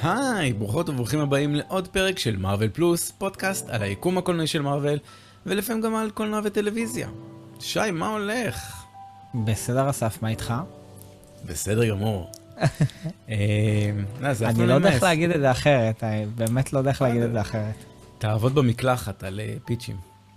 היי, ברוכות וברוכים הבאים לעוד פרק של מארוול פלוס, פודקאסט על היקום הקולנועי של מארוול, ולפעמים גם על קולנוע וטלוויזיה. שי, מה הולך? בסדר אסף, מה איתך? בסדר גמור. אני לא יודע איך להגיד את זה אחרת, אני באמת לא יודע איך להגיד את זה אחרת. תעבוד במקלחת על פיצ'ים.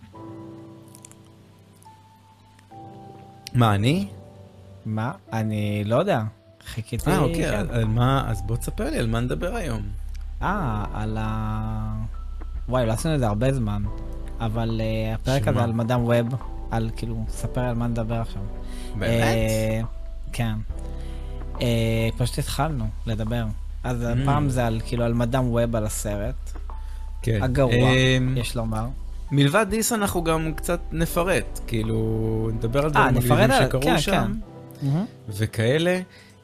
מה, אני? מה? אני לא יודע. חיכיתי... אוקיי, על מה? אז בוא תספר לי על מה נדבר היום. על וואי, לא עשינו את זה הרבה זמן, אבל הפרק הזה על מדאם ווב, על כאילו, ספר על מה נדבר עכשיו. באמת? כן. פשוט התחלנו לדבר. אז הפעם זה על כאילו על מדאם ווב, על הסרט. כן. הגרוע, יש לומר. מלבד דיס אנחנו גם קצת נפרט, כאילו נדבר על דברים מגניבים שקרו שם, וכאלה.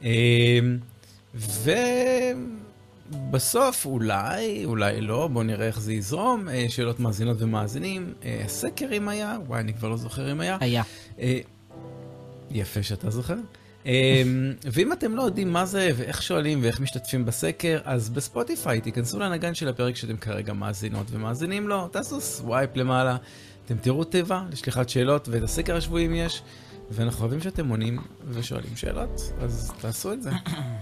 ובסוף אולי לא, בוא נראה איך זה יזרום, שאלות מאזינות ומאזינים, סקר אם היה, וואי אני כבר לא זוכר אם היה. היה. יפה שאתה זוכר. ואם אתם לא יודעים מה זה ואיך שואלים ואיך משתתפים בסקר, אז בספוטיפיי תיכנסו לנגן של הפרק שאתם כרגע מאזינות ומאזינים לו, תעשו סווייפ למעלה, אתם תראו טבע לשליחת שאלות ואת הסקר השבועיים יש, ואנחנו אוהבים שאתם עונים ושואלים שאלות, אז תעשו את זה.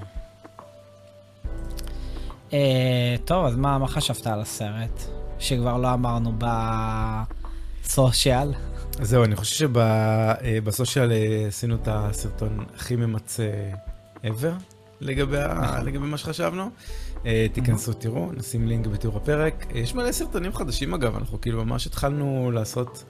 טוב, אז מה חשבת על הסרט? שכבר לא אמרנו בסושיאל. זהו, אני חושב שבסושיאל עשינו את הסרטון הכי ממצא ever לגבי מה שחשבנו. תיכנסו, תראו, נשים לינק בתיאור הפרק. יש מלא סרטונים חדשים אגב, אנחנו כאילו ממש התחלנו לעשות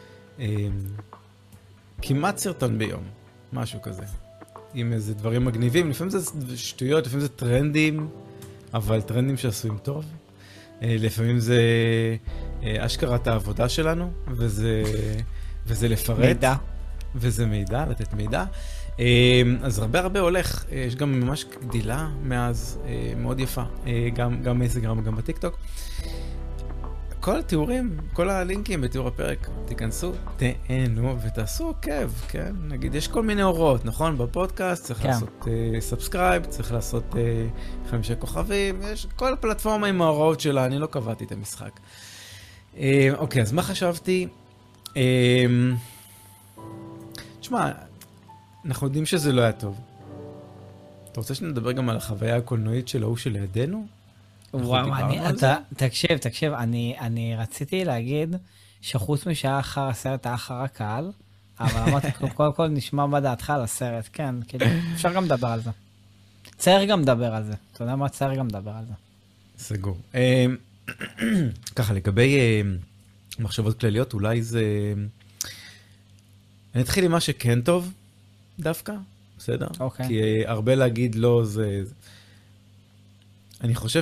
כמעט סרטון ביום, משהו כזה. עם איזה דברים מגניבים, לפעמים זה שטויות, לפעמים זה טרנדים, אבל טרנדים שעשויים טוב. לפעמים זה אשכרת העבודה שלנו, וזה לפרט. מידע. וזה מידע, לתת מידע. אז הרבה הולך, יש גם ממש גדילה מאז, מאוד יפה, גם באינסטגרם וגם בטיקטוק. כל התיאורים, כל הלינקים בתיאור הפרק, תיכנסו, תהנו ותעשו עוקב, כן? נגיד, יש כל מיני הוראות, נכון? בפודקאסט צריך לעשות סאבסקרייב, צריך לעשות 5 כוכבים, יש כל הפלטפורמה עם ההוראות שלה, אני לא קבעתי את המשחק. אוקיי, אז מה חשבתי? תשמע, אנחנו יודעים שזה לא היה טוב. אתה רוצה שנדבר גם על החוויה הקולנועית של ההוא שלידינו? וואו, תקשיב, אני רציתי להגיד שחוץ משהיה אחר הסרט היה אחר הקהל, אבל אמרתי, קודם כל נשמע מה דעתך על הסרט, כן, כאילו, אפשר גם לדבר על זה. צריך גם לדבר על זה, אתה יודע מה? צריך גם לדבר על זה. סגור. ככה, לגבי מחשבות כלליות, אולי זה... אני אתחיל עם מה שכן טוב, דווקא, בסדר? אוקיי. כי הרבה להגיד לא זה... אני חושב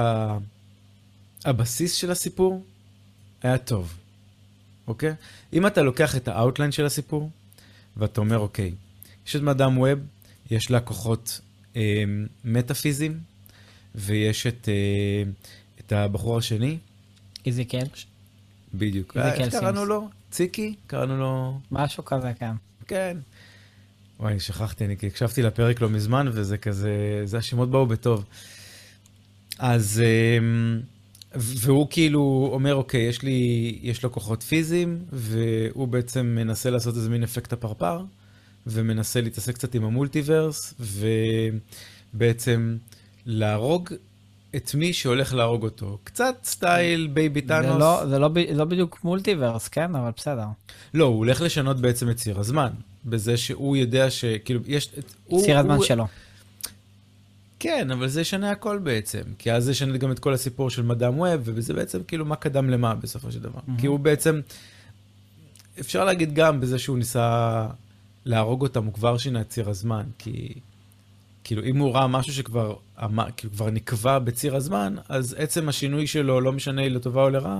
שהבסיס של הסיפור היה טוב, אוקיי? אם אתה לוקח את האוטליין של הסיפור, ואתה אומר, אוקיי, יש את מדאם ווב, יש לה כוחות מטאפיזיים, ויש את הבחור השני. איזיקל. בדיוק. איך קראנו לו? ציקי? קראנו לו... משהו כזה, כן. כן. וואי, שכחתי, אני הקשבתי לפרק לא מזמן, וזה כזה, זה השמות באו בטוב. אז, והוא כאילו אומר, אוקיי, יש לו כוחות פיזיים, והוא בעצם מנסה לעשות איזה מין אפקט הפרפר, ומנסה להתעסק קצת עם המולטיברס, ובעצם להרוג את מי שהולך להרוג אותו. קצת סטייל בייבי טאנוס. זה לא בדיוק מולטיברס, כן? אבל בסדר. לא, הוא הולך לשנות בעצם את ציר הזמן, בזה שהוא יודע שכאילו, יש... ציר הזמן שלו. כן, אבל זה ישנה הכל בעצם, כי אז זה ישנה גם את כל הסיפור של מדאם ווב, ובזה בעצם כאילו מה קדם למה בסופו של דבר. כי הוא בעצם, אפשר להגיד גם בזה שהוא ניסה להרוג אותם, הוא כבר שינה את ציר הזמן, כי כאילו אם הוא ראה משהו שכבר כבר נקבע בציר הזמן, אז עצם השינוי שלו, לא משנה לטובה או לרעה,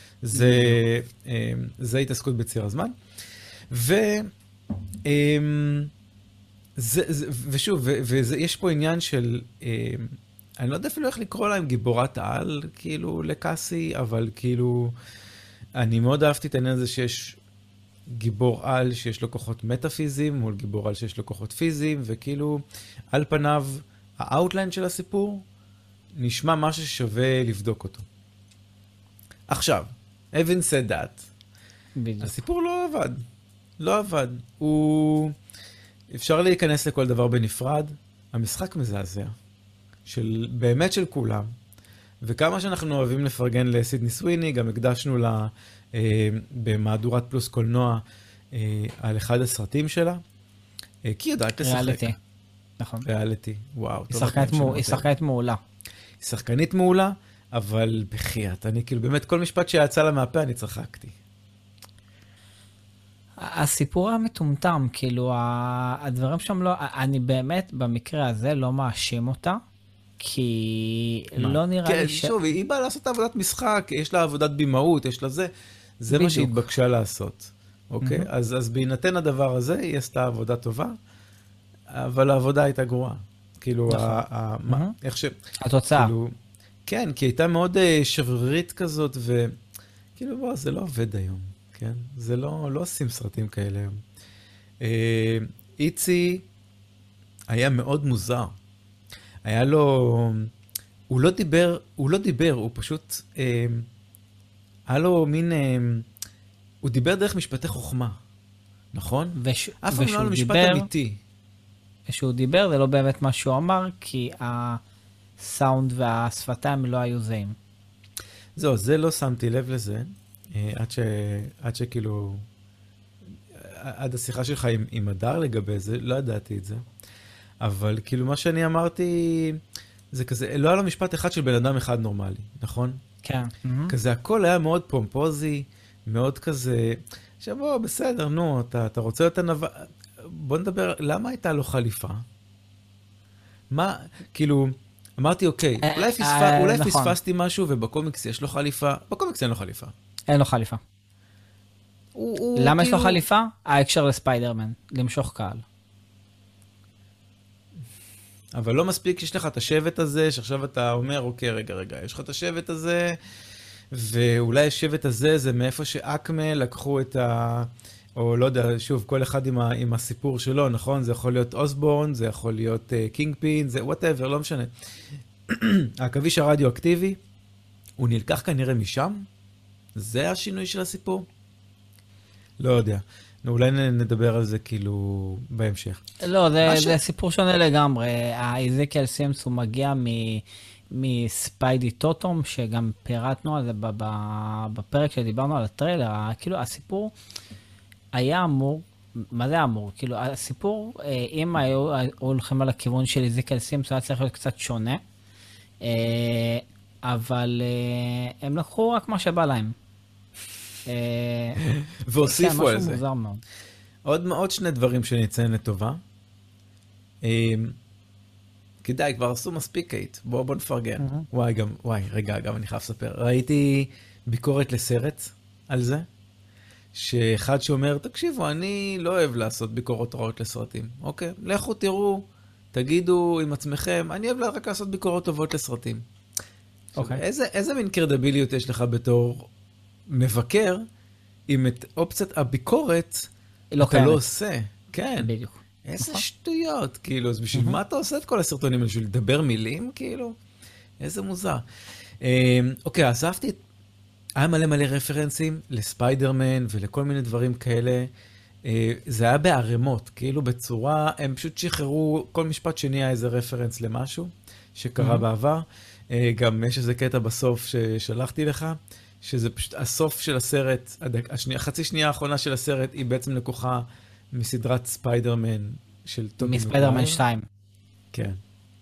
זה התעסקות בציר הזמן. ושוב, ויש פה עניין של, אני לא יודע אפילו איך לקרוא להם גיבורת העל, כאילו, לקאסי, אבל כאילו, אני מאוד אהבתי את העניין הזה שיש גיבור על שיש לו כוחות מטאפיזיים, מול גיבור על שיש לו כוחות פיזיים, וכאילו, על פניו, האוטליין של הסיפור נשמע משהו ששווה לבדוק אותו. עכשיו, having said that, בדיוק. הסיפור לא עבד. לא עבד. הוא... אפשר להיכנס לכל דבר בנפרד. המשחק מזעזע. באמת של כולם. וכמה שאנחנו אוהבים לפרגן לסידני סוויני, גם הקדשנו לה במהדורת פלוס קולנוע על אחד הסרטים שלה. כי היא יודעת לשחק. ריאליטי. נכון. ריאליטי, וואו. היא שחקנית מעולה. היא שחקנית מעולה, אבל בחייאת. אני כאילו באמת כל משפט שיצא לה מהפה אני צחקתי. הסיפור המטומטם, כאילו הדברים שם לא, אני באמת במקרה הזה לא מאשים אותה, כי לא נראה לי כן, שוב, היא באה לעשות עבודת משחק, יש לה עבודת בימאות, יש לה זה מה שהיא התבקשה לעשות. אוקיי? אז בהינתן הדבר הזה, היא עשתה עבודה טובה, אבל העבודה הייתה גרועה. כאילו, איך ש... התוצאה. כן, כי היא הייתה מאוד שברירית כזאת, וכאילו, בוא, זה לא עובד היום, כן? זה לא עושים סרטים כאלה היום. איצי היה מאוד מוזר. היה לו... הוא לא דיבר, הוא פשוט... היה לו מין... הוא דיבר דרך משפטי חוכמה, נכון? אף פעם לא היה לו משפט אמיתי. כשהוא דיבר, זה לא באמת מה שהוא אמר, כי הסאונד והשפתיים לא היו זהים. זהו, זה לא שמתי לב לזה, עד שכאילו... עד השיחה שלך עם הדר לגבי זה, לא ידעתי את זה. אבל כאילו מה שאני אמרתי, זה כזה, לא היה לו משפט אחד של בן אדם אחד נורמלי, נכון? כן. כזה הכל היה מאוד פומפוזי, מאוד כזה, שבוא, בסדר, נו, אתה רוצה להיות הנבא... בוא נדבר, למה הייתה לו חליפה? מה, כאילו, אמרתי, אוקיי, אולי פספסתי משהו, ובקומיקס יש לו חליפה, בקומיקס אין לו חליפה. אין לו חליפה. למה יש לו חליפה? ההקשר לספיידרמן, למשוך קהל. אבל לא מספיק שיש לך את השבט הזה, שעכשיו אתה אומר, אוקיי, רגע, יש לך את השבט הזה, ואולי השבט הזה זה מאיפה שאקמה לקחו את ה... או לא יודע, שוב, כל אחד עם הסיפור שלו, נכון? זה יכול להיות אוסבורן, זה יכול להיות קינג פין, זה whatever, לא משנה. העכביש הרדיו-אקטיבי, הוא נלקח כנראה משם? זה השינוי של הסיפור? לא יודע. אולי נדבר על זה כאילו בהמשך. לא, זה סיפור שונה לגמרי. האיזקיאל סימס הוא מגיע מספיידי טוטום, שגם פירטנו על זה בפרק שדיברנו על הטריילר. כאילו הסיפור היה אמור, מה זה אמור? כאילו הסיפור, אם היו הולכים על הכיוון של איזקיאל סימס, הוא היה צריך להיות קצת שונה. אבל הם לקחו רק מה שבא להם. והוסיפו על זה. עוד שני דברים שנציין לטובה. כדאי, כבר עשו מספיק קייט. בוא נפרגן. רגע, גם אני חייב לספר. ראיתי ביקורת לסרט על זה, שאחד שאומר, תקשיבו, אני לא אוהב לעשות ביקורות רעות לסרטים. אוקיי? לכו תראו, תגידו עם עצמכם, אני אוהב רק לעשות ביקורות טובות לסרטים. אוקיי. איזה מין קרדיביליות יש לך בתור מבקר, אם את אופציית הביקורת אתה לא עושה. כן. בדיוק. איזה שטויות, כאילו, אז בשביל מה אתה עושה את כל הסרטונים? בשביל לדבר מילים, כאילו? איזה מוזר. אוקיי, אז אהבתי, היה מלא רפרנסים לספיידרמן ולכל מיני דברים כאלה. זה היה בערימות, כאילו בצורה, הם פשוט שחררו, כל משפט שני היה איזה רפרנס למשהו שקרה בעבר. גם יש איזה קטע בסוף ששלחתי לך, שזה פשוט הסוף של הסרט, החצי שנייה האחרונה של הסרט, היא בעצם לקוחה מסדרת ספיידרמן של טובי מגווייר. מספיידרמן 2. כן.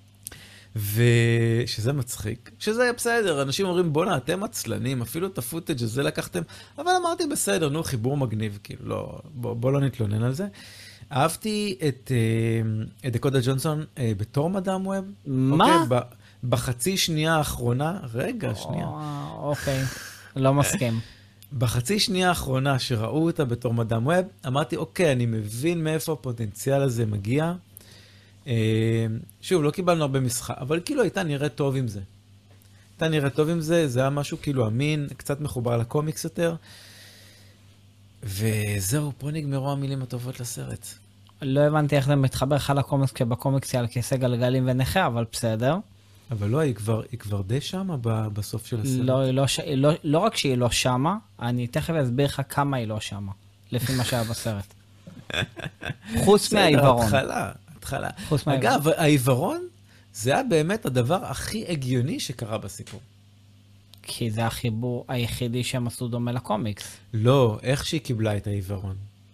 ושזה מצחיק. שזה בסדר, אנשים אומרים, בוא'נה, אתם עצלנים, אפילו את הפוטג' הזה לקחתם, אבל אמרתי, בסדר, נו, חיבור מגניב, כאילו, לא, בוא לא נתלונן על זה. אהבתי את דקודה ג'ונסון בתור מדאם ווב. מה? בחצי שנייה האחרונה, רגע, שנייה. אוקיי, לא מסכים. בחצי שנייה האחרונה שראו אותה בתור מדאם ווב, אמרתי, אוקיי, אני מבין מאיפה הפוטנציאל הזה מגיע. שוב, לא קיבלנו הרבה משחק, אבל כאילו הייתה נראית טוב עם זה. הייתה נראית טוב עם זה, זה היה משהו כאילו אמין, קצת מחובר לקומיקס יותר. וזהו, פה נגמרו המילים הטובות לסרט. לא הבנתי איך זה מתחבר לך לקומיקס, כשבקומיקס היא על כיסא גלגלים ונכה, אבל בסדר. אבל לא, היא כבר די שמה בסוף של הסרט. לא רק שהיא לא שמה, אני תכף אסביר לך כמה היא לא שמה, לפי מה שהיה בסרט. חוץ מהעיוורון. התחלה. אגב, העיוורון זה היה באמת הדבר הכי הגיוני שקרה בסיפור. כי זה החיבור היחידי שהם עשו דומה לקומיקס. לא, איך שהיא קיבלה את העיוורון.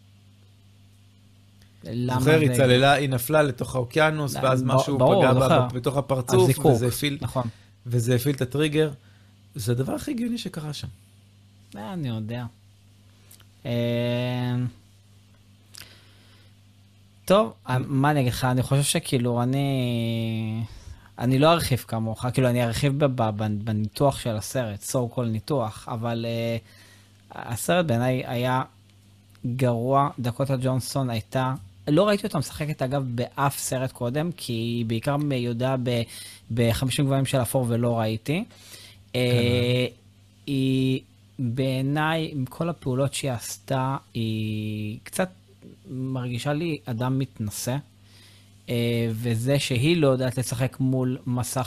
זוכר, היא צללה, היא נפלה לתוך האוקיינוס, ואז משהו פגע בתוך הפרצוף, וזה הפעיל את הטריגר. זה הדבר הכי הגיוני שקרה שם. אני יודע. טוב, מה אני אגיד לך? אני חושב שכאילו אני לא ארחיב כמוך, כאילו אני ארחיב בניתוח של הסרט, so called ניתוח, אבל הסרט בעיניי היה גרוע. דקוטה ג'ונסון הייתה, לא ראיתי אותה משחקת אגב באף סרט קודם, כי היא בעיקר יודעה ב-50 גבוהים של אפור ולא ראיתי. היא בעיניי, עם כל הפעולות שהיא עשתה, היא קצת מרגישה לי אדם מתנשא, וזה שהיא לא יודעת לשחק מול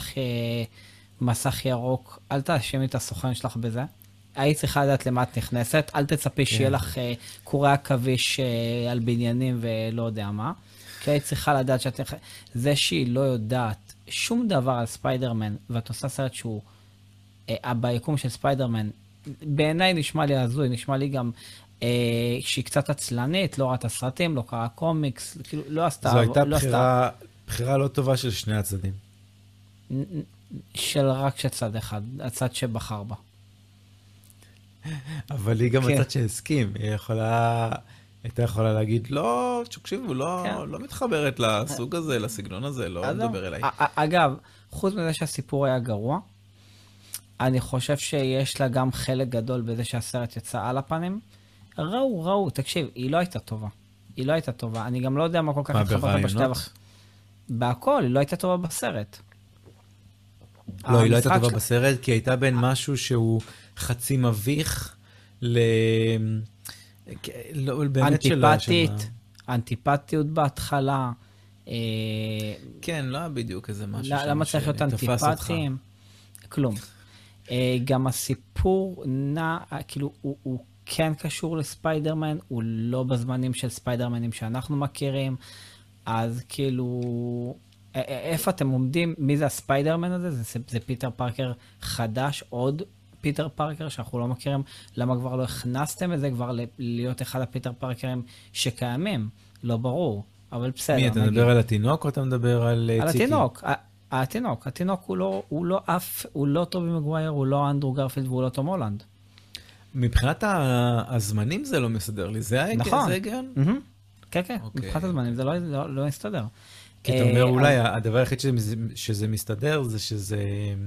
מסך ירוק, אל תאשימי את הסוכן שלך בזה. היית צריכה לדעת למה את נכנסת, אל תצפי שיהיה לך קורי עכביש על בניינים ולא יודע מה, כי היית צריכה לדעת זה שהיא לא יודעת שום דבר על ספיידרמן, ואת עושה סרט שהוא ביקום של ספיידרמן, בעיניי נשמע לי הזוי, נשמע לי גם שהיא קצת עצלנית, לא ראה את הסרטים, לא קרא קומיקס, כאילו לא עשתה... זו הייתה בחירה לא טובה של שני הצדדים. של רק צד אחד, הצד שבחר בה. אבל היא גם הצד שהסכים, היא הייתה יכולה להגיד, לא, תקשיבו, לא מתחברת לסוג הזה, לסגנון הזה, לא מדבר אליי. אגב, חוץ מזה שהסיפור היה גרוע, אני חושב שיש לה גם חלק גדול בזה שהסרט יצא על הפנים. ראו, תקשיב, היא לא הייתה טובה. היא לא הייתה טובה. אני גם לא יודע מה כל כך התחברת בשתי בהכל, היא לא הייתה טובה בסרט. לא, היא לא הייתה טובה בסרט, כי הייתה בין משהו שהוא חצי מביך אנטיפטיות בהתחלה. כן, לא בדיוק איזה משהו למה צריך להיות אנטיפטיים? כלום. גם הסיפור כאילו הוא כן קשור לספיידרמן, הוא לא בזמנים של ספיידרמנים שאנחנו מכירים, אז כאילו, איפה אתם עומדים? מי זה הספיידרמן הזה? זה פיטר פארקר חדש, עוד פיטר פארקר שאנחנו לא מכירים, למה כבר לא הכנסתם את זה כבר להיות אחד הפיטר פארקרים שקיימים? לא ברור, אבל בסדר. מי, אתה מדבר על התינוק או אתה מדבר על ציקי? על התינוק הוא לא טובי מגווייר, הוא לא אנדרו גרפילד והוא לא תום הולנד. מבחינת הזמנים זה לא מסתדר לי, זה ההיגיון? כן, מבחינת הזמנים זה לא מסתדר. כי אתה אומר אולי הדבר היחיד שזה מסתדר זה שזה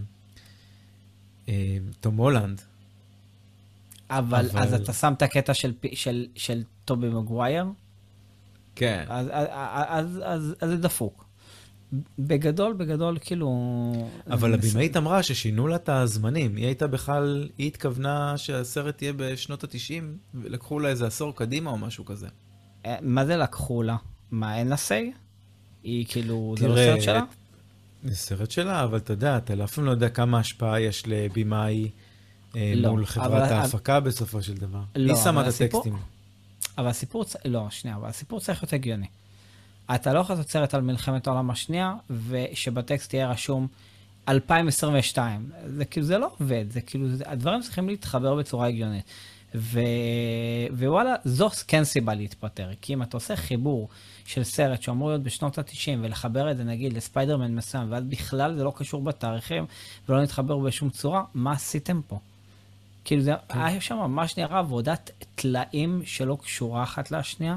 תום הולנד. אבל אז אתה שם את הקטע של טובי מגווייר? כן. אז זה דפוק. בגדול, כאילו... אבל הבמאית אמרה ששינו לה את הזמנים. היא התכוונה שהסרט יהיה בשנות ה-90, ולקחו לה איזה עשור קדימה או משהו כזה. מה זה לקחו לה? מה, אין לה סי? היא כאילו, זה לא סרט שלה? זה סרט שלה, אבל אתה יודע, אתה אף פעם לא יודע כמה השפעה יש לבמאי מול חברת ההפקה בסופו של דבר. היא שמה את הטקסטים. אבל הסיפור צריך להיות הגיוני. אתה לא יכול לעשות סרט על מלחמת העולם השנייה, ושבטקסט תהיה רשום 2022. זה כאילו, זה לא עובד, זה כאילו, הדברים צריכים להתחבר בצורה הגיונית. ווואלה, זו כן סיבה להתפטר, כי אם אתה עושה חיבור של סרט שאמור להיות בשנות ה-90, ולחבר את זה נגיד לספיידרמן מסוים, ואז בכלל זה לא קשור בתאריכים, ולא נתחבר בשום צורה, מה עשיתם פה? כאילו זה היה שם ממש נראה עבודת תלאים שלא קשורה אחת לשנייה.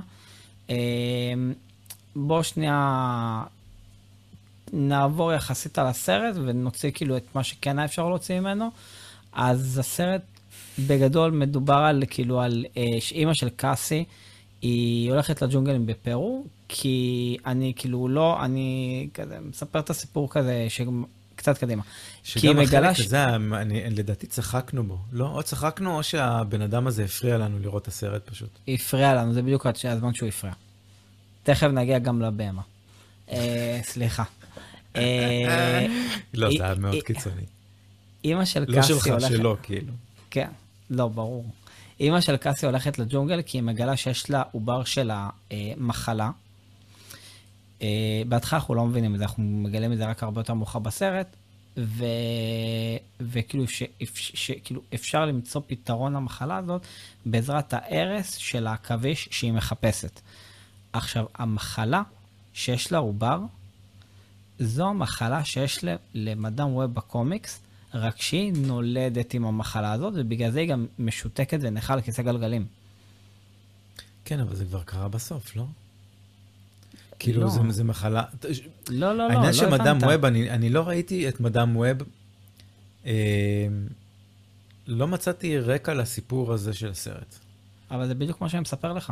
בוא שנייה נעבור יחסית על הסרט ונוציא כאילו את מה שכן היה אפשר להוציא ממנו. אז הסרט בגדול מדובר על כאילו על שאימא של קאסי, היא הולכת לג'ונגלים בפרו, כי אני כאילו לא, אני כזה מספר את הסיפור כזה קצת קדימה. שגם החלק הזה, לדעתי צחקנו בו. לא, או צחקנו או שהבן אדם הזה הפריע לנו לראות את הסרט פשוט. הפריע לנו, זה בדיוק הזמן שהוא הפריע. תכף נגיע גם לבמה. סליחה. לא, זה היה מאוד קיצוני. אמא של לא קאסי שלך, הולכת... שלו, כאילו. כן, לא, ברור. אמא של קאסי הולכת לג'ונגל כי היא מגלה שיש לה עובר של המחלה. בהתחלה אנחנו לא מבינים את זה, אנחנו מגלים את זה רק הרבה יותר מאוחר בסרט, וכאילו שכאילו אפשר למצוא פתרון למחלה הזאת בעזרת ההרס של העכביש שהיא מחפשת. עכשיו, המחלה שיש לה עובר, זו המחלה שיש למדאם ווב בקומיקס, רק שהיא נולדת עם המחלה הזאת, ובגלל זה היא גם משותקת ונכה על כיסא גלגלים. כן, אבל זה כבר קרה בסוף, לא? כאילו, זה מחלה... לא, לא, העניין לא של מדאם הבנת. ווב, אני לא ראיתי את מדאם ווב, לא מצאתי רקע לסיפור הזה של הסרט. אבל זה בדיוק מה שאני מספר לך.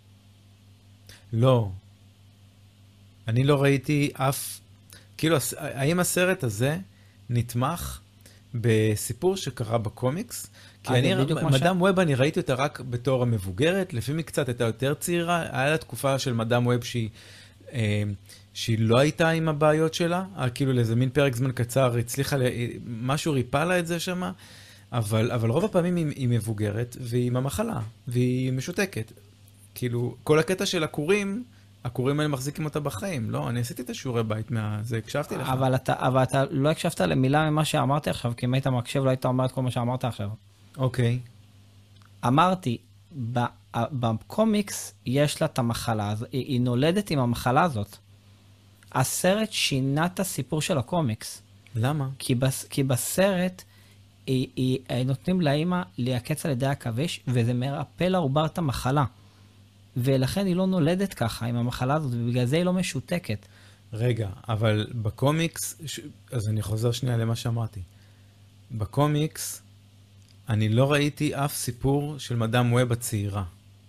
לא. אני לא ראיתי אף... כאילו, האם הסרט הזה נתמך בסיפור שקרה בקומיקס? כי מדאם ווב אני ראיתי אותה רק בתור המבוגרת, לפעמים קצת הייתה יותר צעירה, היה לה תקופה של מדאם ווב שהיא לא הייתה עם הבעיות שלה, כאילו לאיזה מין פרק זמן קצר, הצליחה, משהו ריפה לה את זה שמה, אבל רוב הפעמים היא מבוגרת, והיא עם המחלה, והיא משותקת. כאילו, כל הקטע של הכורים האלה מחזיקים אותה בחיים, לא? אני עשיתי את השיעורי בית זה, הקשבתי לך. אבל אתה לא הקשבת למילה ממה שאמרתי עכשיו, כי אם היית מקשב לא היית אומר את כל מה שאמרת עכשיו. אוקיי. אמרתי, בקומיקס יש לה את המחלה, היא נולדת עם המחלה הזאת. הסרט שינה את הסיפור של הקומיקס. למה? כי בסרט נותנים לאמא להיעקץ על ידי עכביש, וזה מרפא לעובר את המחלה. ולכן היא לא נולדת ככה עם המחלה הזאת, ובגלל זה היא לא משותקת. רגע, אבל בקומיקס, אז אני חוזר שנייה למה שאמרתי. בקומיקס, אני לא ראיתי אף סיפור של מדאם ווב הצעירה.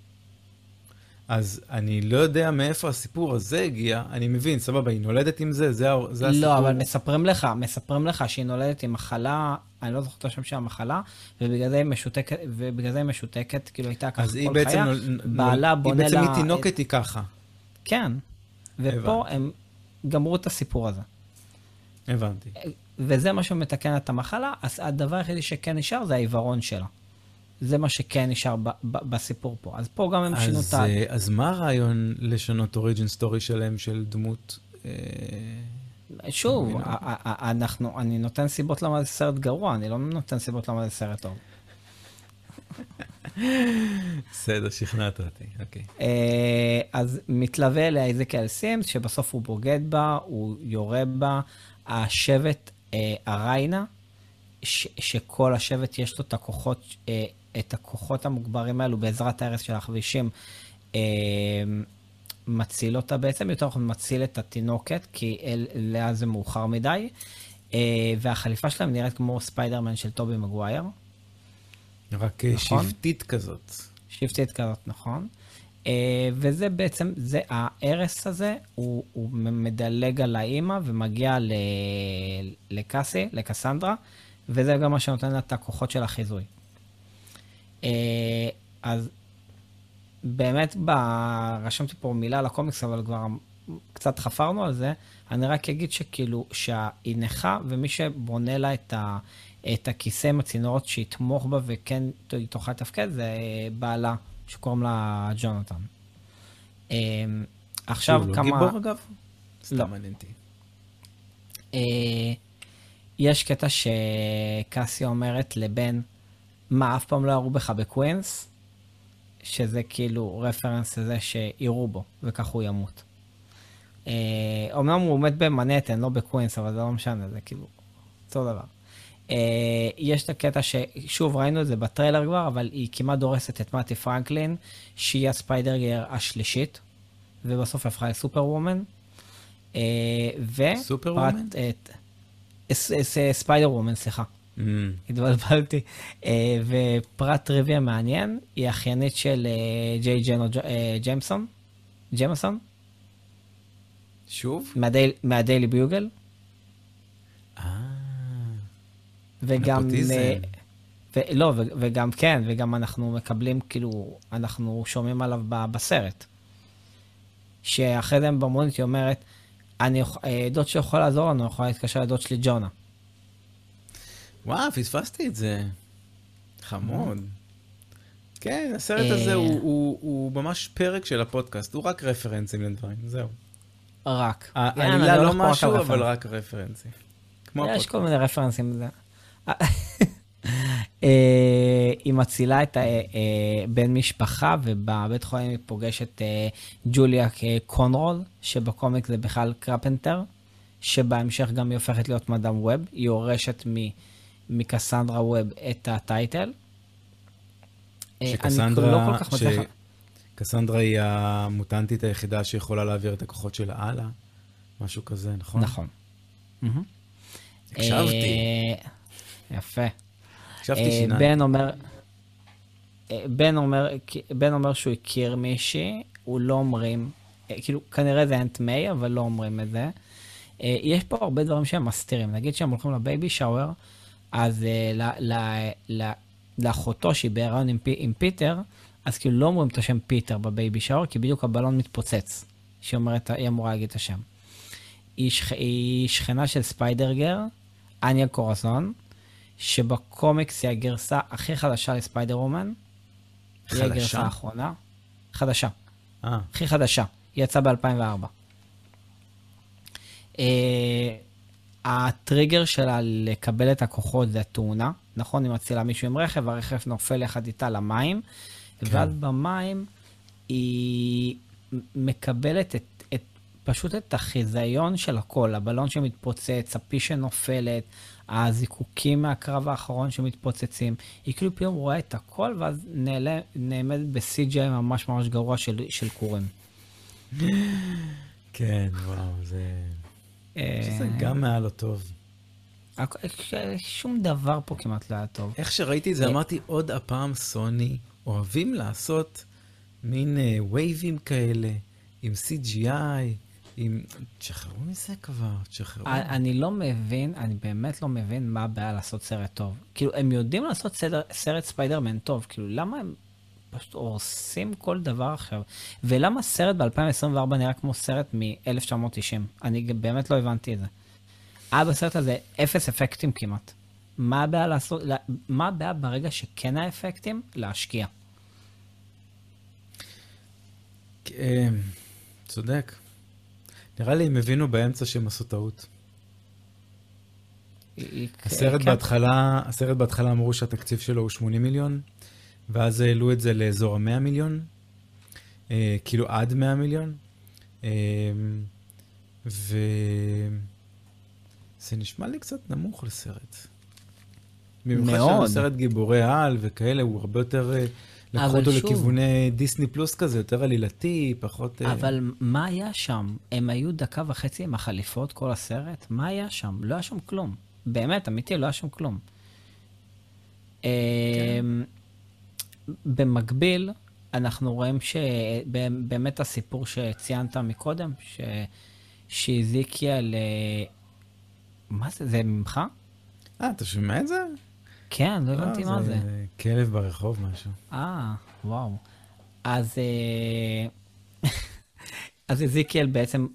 אז אני לא יודע מאיפה הסיפור הזה הגיע, אני מבין, סבבה, היא נולדת עם זה, זה הסיפור. לא, אבל מספרים לך שהיא נולדת עם מחלה, אני לא זוכר את השם של המחלה, ובגלל זה היא משותקת, כאילו הייתה ככה כל חיה. בעלה בונה לה... היא בעצם מתינוקת היא ככה. כן, ופה הם גמרו את הסיפור הזה. הבנתי. וזה מה שמתקן את המחלה, אז הדבר היחידי שכן נשאר זה העיוורון שלה. זה מה שכן נשאר בסיפור פה. אז פה גם הם שינו את... אז מה הרעיון לשנות אוריג'ין סטורי שלהם של דמות? שוב, אני נותן סיבות למה זה סרט גרוע, אני לא נותן סיבות למה זה סרט טוב. בסדר, שכנעת אותי, אוקיי. אז מתלווה לאיזקיאל סימס, שבסוף הוא בוגד בה, הוא יורה בה, השבט הריינה, שכל השבט יש לו את הכוחות המוגברים האלו בעזרת ההרס של החבישים, מציל אותה בעצם, יותר נכון מציל את התינוקת, כי אליה זה מאוחר מדי, והחליפה שלהם נראית כמו ספיידרמן של טובי מגווייר. רק נכון? שבטית כזאת. שבטית כזאת, נכון. וזה בעצם, ההרס הזה, הוא מדלג על האמא ומגיע לקאסי, לקסנדרה, וזה גם מה שנותן לה את הכוחות של החיזוי. אז באמת, רשמתי פה מילה לקומיקס, אבל כבר קצת חפרנו על זה, אני רק אגיד שכאילו, שהיא נכה, ומי שבונה לה את הכיסא עם הצינורות שיתמוך בה, וכן תוכל לתפקד, זה בעלה, שקוראים לה ג'ונתן. עכשיו הוא כמה... לא גיבור אגב? לא. סתם מעניינתי. יש קטע שקאסי אומרת לבן, מה, אף פעם לא יראו בך בקווינס? שזה כאילו רפרנס לזה שיראו בו, וכך הוא ימות. אמנם הוא עומד במנהטן, לא בקווינס, אבל זה לא משנה, זה כאילו אותו דבר. יש את הקטע ששוב ראינו את זה בטריילר כבר, אבל היא כמעט דורסת את מאטי פרנקלין, שהיא הספיידרגר השלישית, ובסוף הפכה לסופר וומן. סופר וומן? ספיידר וומן, סליחה. התבלבלתי. ופרט טריוויה מעניין, היא אחיינית של ג'יי ג'יימסון. שוב? מהדיילי ביוגל. וגם... לא, וגם כן, וגם אנחנו מקבלים, כאילו, אנחנו שומעים עליו בסרט. שאחרי זה במונית היא אומרת, דוד שיכול לעזור לנו, יכול להתקשר לדוד שלי ג'ונה. וואו, פספסתי את זה. חמוד. כן, הסרט הזה הוא ממש פרק של הפודקאסט, הוא רק רפרנסים לדברים, זהו. רק. העלילה לא משהו, אבל רק רפרנסים. יש כל מיני רפרנסים לזה. היא מצילה את בן משפחה, ובבית חולים היא פוגשת ג'וליה קונרול, שבקומיק זה בכלל קרפנטר, שבהמשך גם היא הופכת להיות מדאם ווב, היא יורשת מקסנדרה ווב את הטייטל. קסנדרה היא המוטנטית היחידה שיכולה להעביר את הכוחות שלה הלאה, משהו כזה, נכון? נכון. הקשבתי. יפה. הקשבתי שיניים. בן אומר שהוא הכיר מישהי, הוא לא אומרים, כאילו כנראה זה אנט מיי, אבל לא אומרים את זה. יש פה הרבה דברים שהם מסתירים. נגיד שהם הולכים לבייבי שאואר, אז לאחותו שהיא בהיריון עם פיטר, אז כאילו לא אומרים את השם פיטר בבייבי שאואר, כי בדיוק הבלון מתפוצץ, שהיא אומרת, היא אמורה להגיד את השם. היא שכנה של ספיידרגר, אניה קורסון, שבקומיקס היא הגרסה הכי חדשה לספיידר וומן. חדשה? היא הגרסה האחרונה. חדשה. אה. הכי חדשה. היא יצאה ב-2004. הטריגר שלה לקבל את הכוחות זה התאונה. נכון, היא מצילה מישהו עם רכב, הרכב נופל יחד איתה למים, כן. ואז במים היא מקבלת פשוט את החיזיון של הכל, הבלון שמתפוצץ, הפי שנופלת, הזיקוקים מהקרב האחרון שמתפוצצים. היא כאילו פתאום רואה את הכל, ואז נעמדת ב-CGI ממש ממש גרוע של קורים. כן, וואו, זה... שזה גם היה לא טוב. שום דבר פה כמעט לא היה טוב. איך שראיתי את זה, אמרתי עוד הפעם סוני, אוהבים לעשות מין וייבים כאלה, עם CGI, תשחררו מזה כבר, תשחררו. אני לא מבין, אני באמת לא מבין מה הבעיה לעשות סרט טוב. כאילו, הם יודעים לעשות סרט ספיידרמן טוב, כאילו, למה הם פשוט הורסים כל דבר עכשיו? ולמה סרט ב-2024 נראה כמו סרט מ-1990? אני באמת לא הבנתי את זה. בסרט הזה 0 אפקטים כמעט. מה הבעיה לעשות, מה הבעיה ברגע שכן האפקטים? להשקיע. צודק. נראה לי הם הבינו באמצע שהם עשו טעות. הסרט בהתחלה אמרו שהתקציב שלו הוא 80 מיליון, ואז העלו את זה לאזור ה-100 מיליון, כאילו עד 100 מיליון, וזה נשמע לי קצת נמוך לסרט. במיוחד שסרט גיבורי על וכאלה, הוא הרבה יותר... לקחו אותו לכיווני דיסני פלוס כזה, יותר עלילתי, פחות... אבל מה היה שם? הם היו 1.5 דקות עם החליפות כל הסרט? מה היה שם? לא היה שם כלום. באמת, אמיתי, לא היה שם כלום. במקביל, אנחנו רואים שבאמת הסיפור שציינת מקודם, שהזיקיה מה זה? זה ממך? אתה שומע את זה? כן, לא הבנתי מה זה. זה כלב ברחוב משהו. וואו. אז אזיקיאל בעצם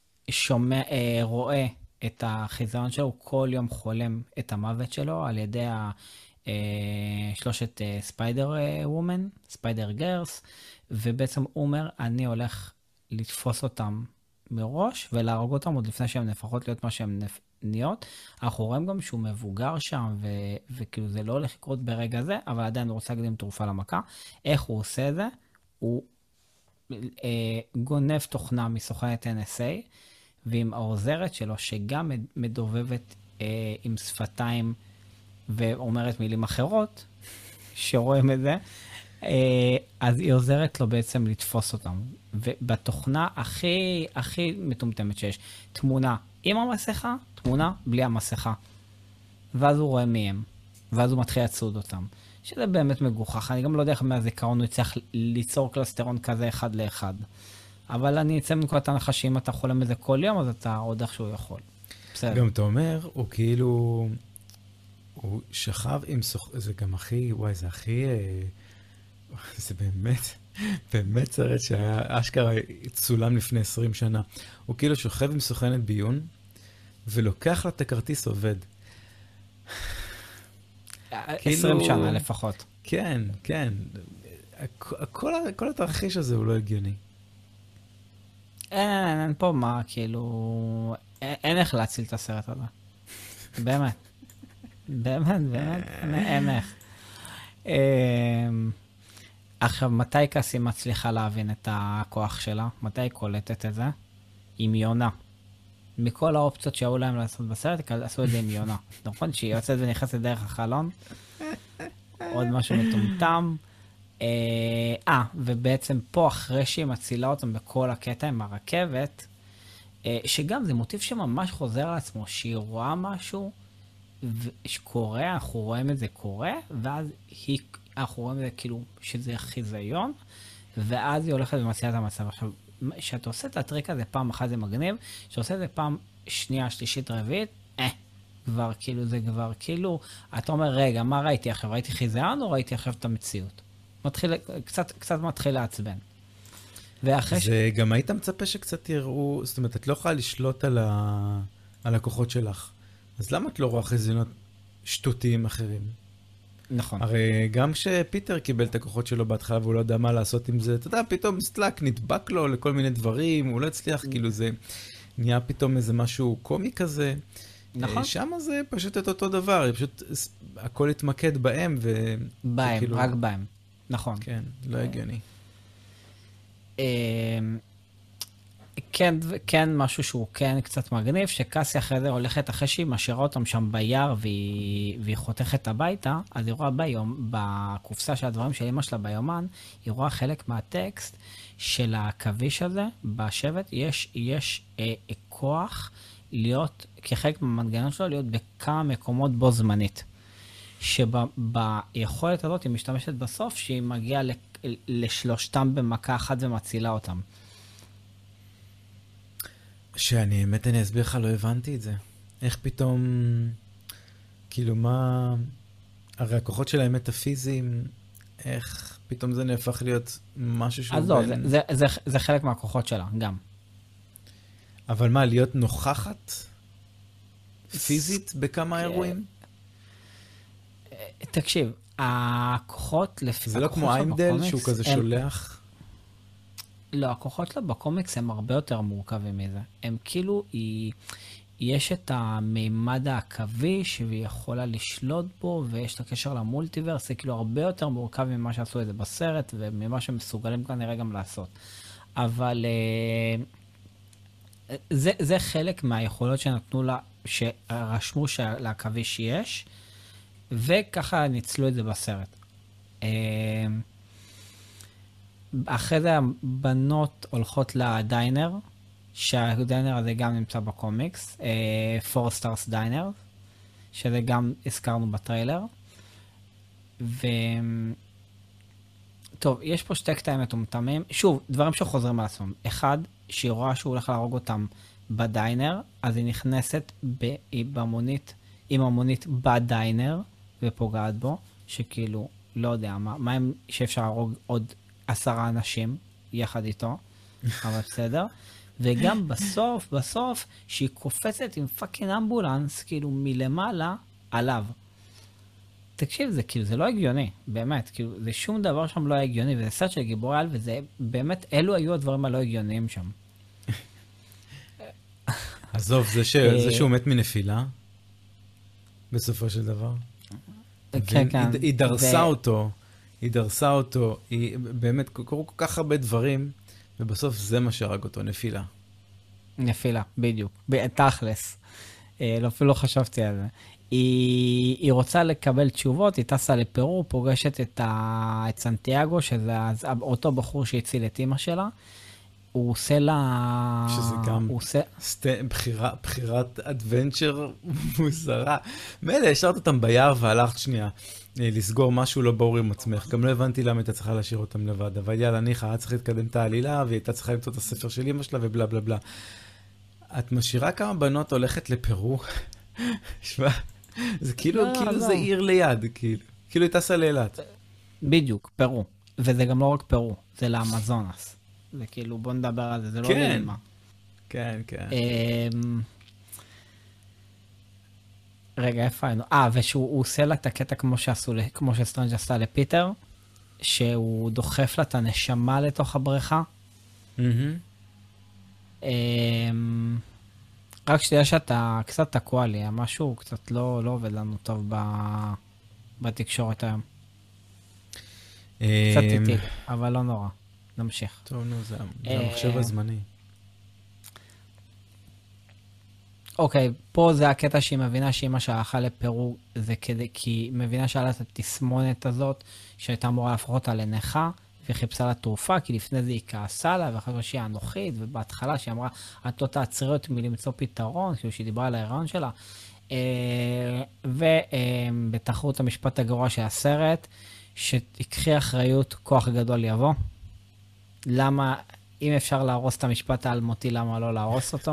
רואה את החיזיון שלו, הוא כל יום חולם את המוות שלו על ידי שלושת ספיידר וומן, ספיידר גרס, ובעצם הוא אומר, אני הולך לתפוס אותם מראש ולהרוג אותם עוד לפני שהם נפחות להיות מה שהם נהיות. אנחנו רואים גם שהוא מבוגר שם, וכאילו זה לא הולך לקרות ברגע זה, אבל עדיין הוא רוצה להקדים תרופה למכה. איך הוא עושה את זה? הוא גונב תוכנה מסוכנת NSA, ועם העוזרת שלו, שגם מדובבת עם שפתיים, ואומרת מילים אחרות, שרואים את זה, אז היא עוזרת לו בעצם לתפוס אותם. ובתוכנה הכי מטומטמת שיש, תמונה עם המסכה, תמונה בלי המסכה. ואז הוא רואה מי הם, ואז הוא מתחיל לצוד אותם. שזה באמת מגוחך. אני גם לא יודע איך מהזיכרון הוא יצטרך ליצור קלסטרון כזה אחד לאחד. אבל אני אצא מנקודת ההנחה שאם אתה חולם בזה כל יום, אז אתה עוד איך שהוא יכול. בסדר. גם אתה אומר, הוא כאילו... הוא שכב עם זה גם הכי... וואי, זה הכי... זה באמת... באמת סרט שהיה אשכרה צולם לפני 20 שנה. הוא כאילו שוכב עם סוכנת ביון, ולוקח לה את הכרטיס עובד. 20 שנה לפחות. כן, כן. כל התרחיש הזה הוא לא הגיוני. אין פה מה, כאילו... אין איך להציל את הסרט הזה. באמת. באמת, אין איך. עכשיו, מתי קאסי מצליחה להבין את הכוח שלה? מתי היא קולטת את זה? עם יונה. מכל האופציות שהיו להם לעשות בסרט, עשו את זה עם יונה. נכון? שהיא יוצאת ונכנסת דרך החלון. עוד משהו מטומטם. ובעצם פה, אחרי שהיא מצילה אותם בכל הקטע עם הרכבת, שגם זה מוטיב שממש חוזר על עצמו, שהיא רואה משהו שקורה, אנחנו רואים את זה קורה, ואז אנחנו רואים את זה כאילו שזה חיזיון, ואז היא הולכת ומצילה את המצב. עכשיו, כשאתה עושה את הטריק הזה פעם אחת זה מגניב, כשאתה עושה את זה פעם שנייה, שלישית, רביעית, כבר כאילו, זה כבר כאילו, אתה אומר, רגע, מה ראיתי עכשיו? ראיתי חיזיון או ראיתי עכשיו את המציאות? קצת מתחיל לעצבן. זה גם היית מצפה שקצת יראו, זאת אומרת, את לא יכולה לשלוט על הכוחות שלך. אז למה את לא רואה חיזיונות שטותיים אחרים? נכון. הרי גם כשפיטר קיבל את הכוחות שלו בהתחלה והוא לא יודע מה לעשות עם זה, אתה יודע, פתאום סטלק נדבק לו לכל מיני דברים, הוא לא הצליח, כאילו זה נהיה פתאום איזה משהו קומי כזה. נכון. שם זה פשוט את אותו דבר, פשוט הכל התמקד בהם בהם, רק בהם. נכון. כן, לא הגיוני. כן, משהו שהוא כן קצת מגניב, שקאסי אחרי זה הולכת, אחרי שהיא משאירה אותם שם ביער והיא חותכת הביתה, אז היא רואה בקופסה של הדברים של אמא שלה ביומן, היא רואה חלק מהטקסט של הכביש הזה, בשבט, יש כוח להיות, כחלק מהמנגנון שלו, להיות בכמה מקומות בו זמנית. שביכולת הזאת היא משתמשת בסוף, שהיא מגיעה לשלושתם במכה אחת ומצילה אותם. האמת אני אסביר לך, לא הבנתי את זה. איך פתאום, כאילו מה, הרי הכוחות של האמת הפיזיים, איך פתאום זה נהפך להיות משהו שהוא... אז לא, זה חלק מהכוחות שלה, גם. אבל מה, להיות נוכחת פיזית בכמה אירועים? תקשיב, הכוחות... זה לא כמו איימדל שהוא כזה שולח? לא, הכוחות שלה בקומיקס הם הרבה יותר מורכבים מזה. הם כאילו, יש את המימד העכביש והיא יכולה לשלוט בו, ויש את הקשר למולטיברס, זה כאילו הרבה יותר מורכב ממה שעשו את זה בסרט, וממה שמסוגלים כנראה גם לעשות. אבל זה חלק מהיכולות שנתנו לה, שרשמו שלעכביש יש, וככה ניצלו את זה בסרט. אחרי זה הבנות הולכות לדיינר, שהדיינר הזה גם נמצא בקומיקס, 4 Stars Diner, שזה גם הזכרנו בטריילר. טוב, יש פה שתי קטעים מטומטמים. שוב, דברים שחוזרים על עצמם. אחד, שהיא רואה שהוא הולך להרוג אותם בדיינר, אז היא נכנסת עם המונית בדיינר, ופוגעת בו, שכאילו, לא יודע, מה הם שאפשר להרוג עוד 10 אנשים יחד איתו, אבל בסדר. וגם בסוף, שהיא קופצת עם פאקינג אמבולנס, כאילו מלמעלה, עליו. תקשיב, זה כאילו, זה לא הגיוני, באמת, כאילו, זה שום דבר שם לא הגיוני, וזה סרט של גיבורי על, וזה באמת, אלו היו הדברים הלא הגיוניים שם. עזוב, זה שהוא מת מנפילה, בסופו של דבר. כן, כן. היא דרסה אותו, היא באמת, קוראו כל כך הרבה דברים, ובסוף זה מה שהרג אותו, נפילה, בדיוק, תכלס. אפילו לא חשבתי על זה. היא רוצה לקבל תשובות, היא טסה לפרו, פוגשת את סנטיאגו, שזה אותו בחור שהציל את אמא שלה. הוא עושה לה... שזה גם בחירת אדוונצ'ר מוזרה. מילא, השארת אותם ביער והלכת שנייה לסגור משהו לא ברור עם עצמך. גם לא הבנתי למה הייתה צריכה להשאיר אותם לבד. אבל יאללה, ניחה, את צריכה להתקדם את העלילה, והיא הייתה צריכה למצוא את הספר של אמא שלה ובלה בלה בלה. את משאירה כמה בנות הולכת לפרו? שווה, זה כאילו זה עיר ליד, כאילו היא טסה לאילת. בדיוק, פרו. וזה גם לא רק פרו, זה לאמזונס. זה כאילו, בוא נדבר על זה, זה לא יודע מה. כן, כן. רגע, איפה היינו? ושהוא עושה לה את הקטע כמו שסטרנג' עשה לפיטר, שהוא דוחף לה את הנשמה לתוך הבריכה. רק שתדע שאתה קצת תקוע לי, משהו קצת לא עובד לנו טוב בתקשורת היום. קצת איטי, אבל לא נורא. נמשיך. טוב, נו, זה המחשב הזמני. אוקיי, פה זה הקטע שהיא מבינה שאמא שלה הלכה לפרו, זה כי היא מבינה שהיה לה את התסמונת הזאת, שהייתה אמורה להפוך אותה לנכה, והיא חיפשה לה תרופה, כי לפני זה היא כעסה לה, ואחרי זה שהיא אנוכית, ובהתחלה שהיא אמרה, את לא תעצרי אותי מלמצוא פתרון, כאילו שהיא דיברה על ההיריון שלה. ובתחרות המשפט הגרוע של הסרט, שתקחי אחריות, כוח גדול יבוא. למה, אם אפשר להרוס את המשפט האלמותי, למה לא להרוס אותו?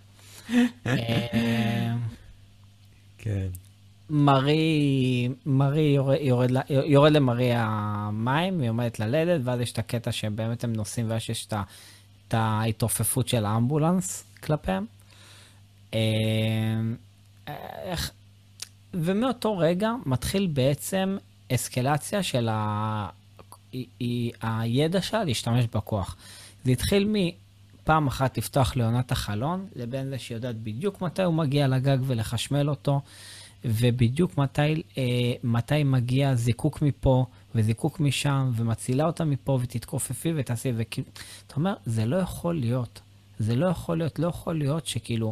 כן. מרי יורד למרי המים, היא עומדת ללדת, ואז יש את הקטע שבאמת הם נוסעים, ואז יש את ההתעופפות של האמבולנס כלפיהם. ומאותו רגע מתחיל בעצם אסקלציה של הידע שלה להשתמש בכוח. זה התחיל פעם אחת לפתוח לעונת החלון, לבין זה שיודעת בדיוק מתי הוא מגיע לגג ולחשמל אותו, ובדיוק מתי מגיע זיקוק מפה וזיקוק משם, ומצילה אותה מפה ותתכופפי ותעשי, אתה אומר, זה לא יכול להיות. זה לא יכול להיות שכאילו,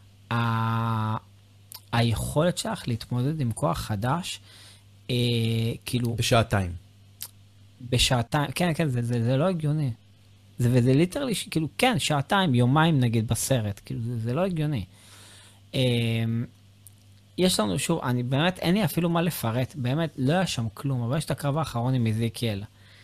היכולת שלך להתמודד עם כוח חדש, כאילו... בשעתיים, כן, זה לא הגיוני. וזה ליטרלי, כאילו, כן, שעתיים, יומיים נגיד בסרט, כאילו, זה לא הגיוני. יש לנו, שוב, באמת, אין לי אפילו מה לפרט, באמת, לא היה שם כלום, אבל יש את הקרב האחרון עם איזיקיאל,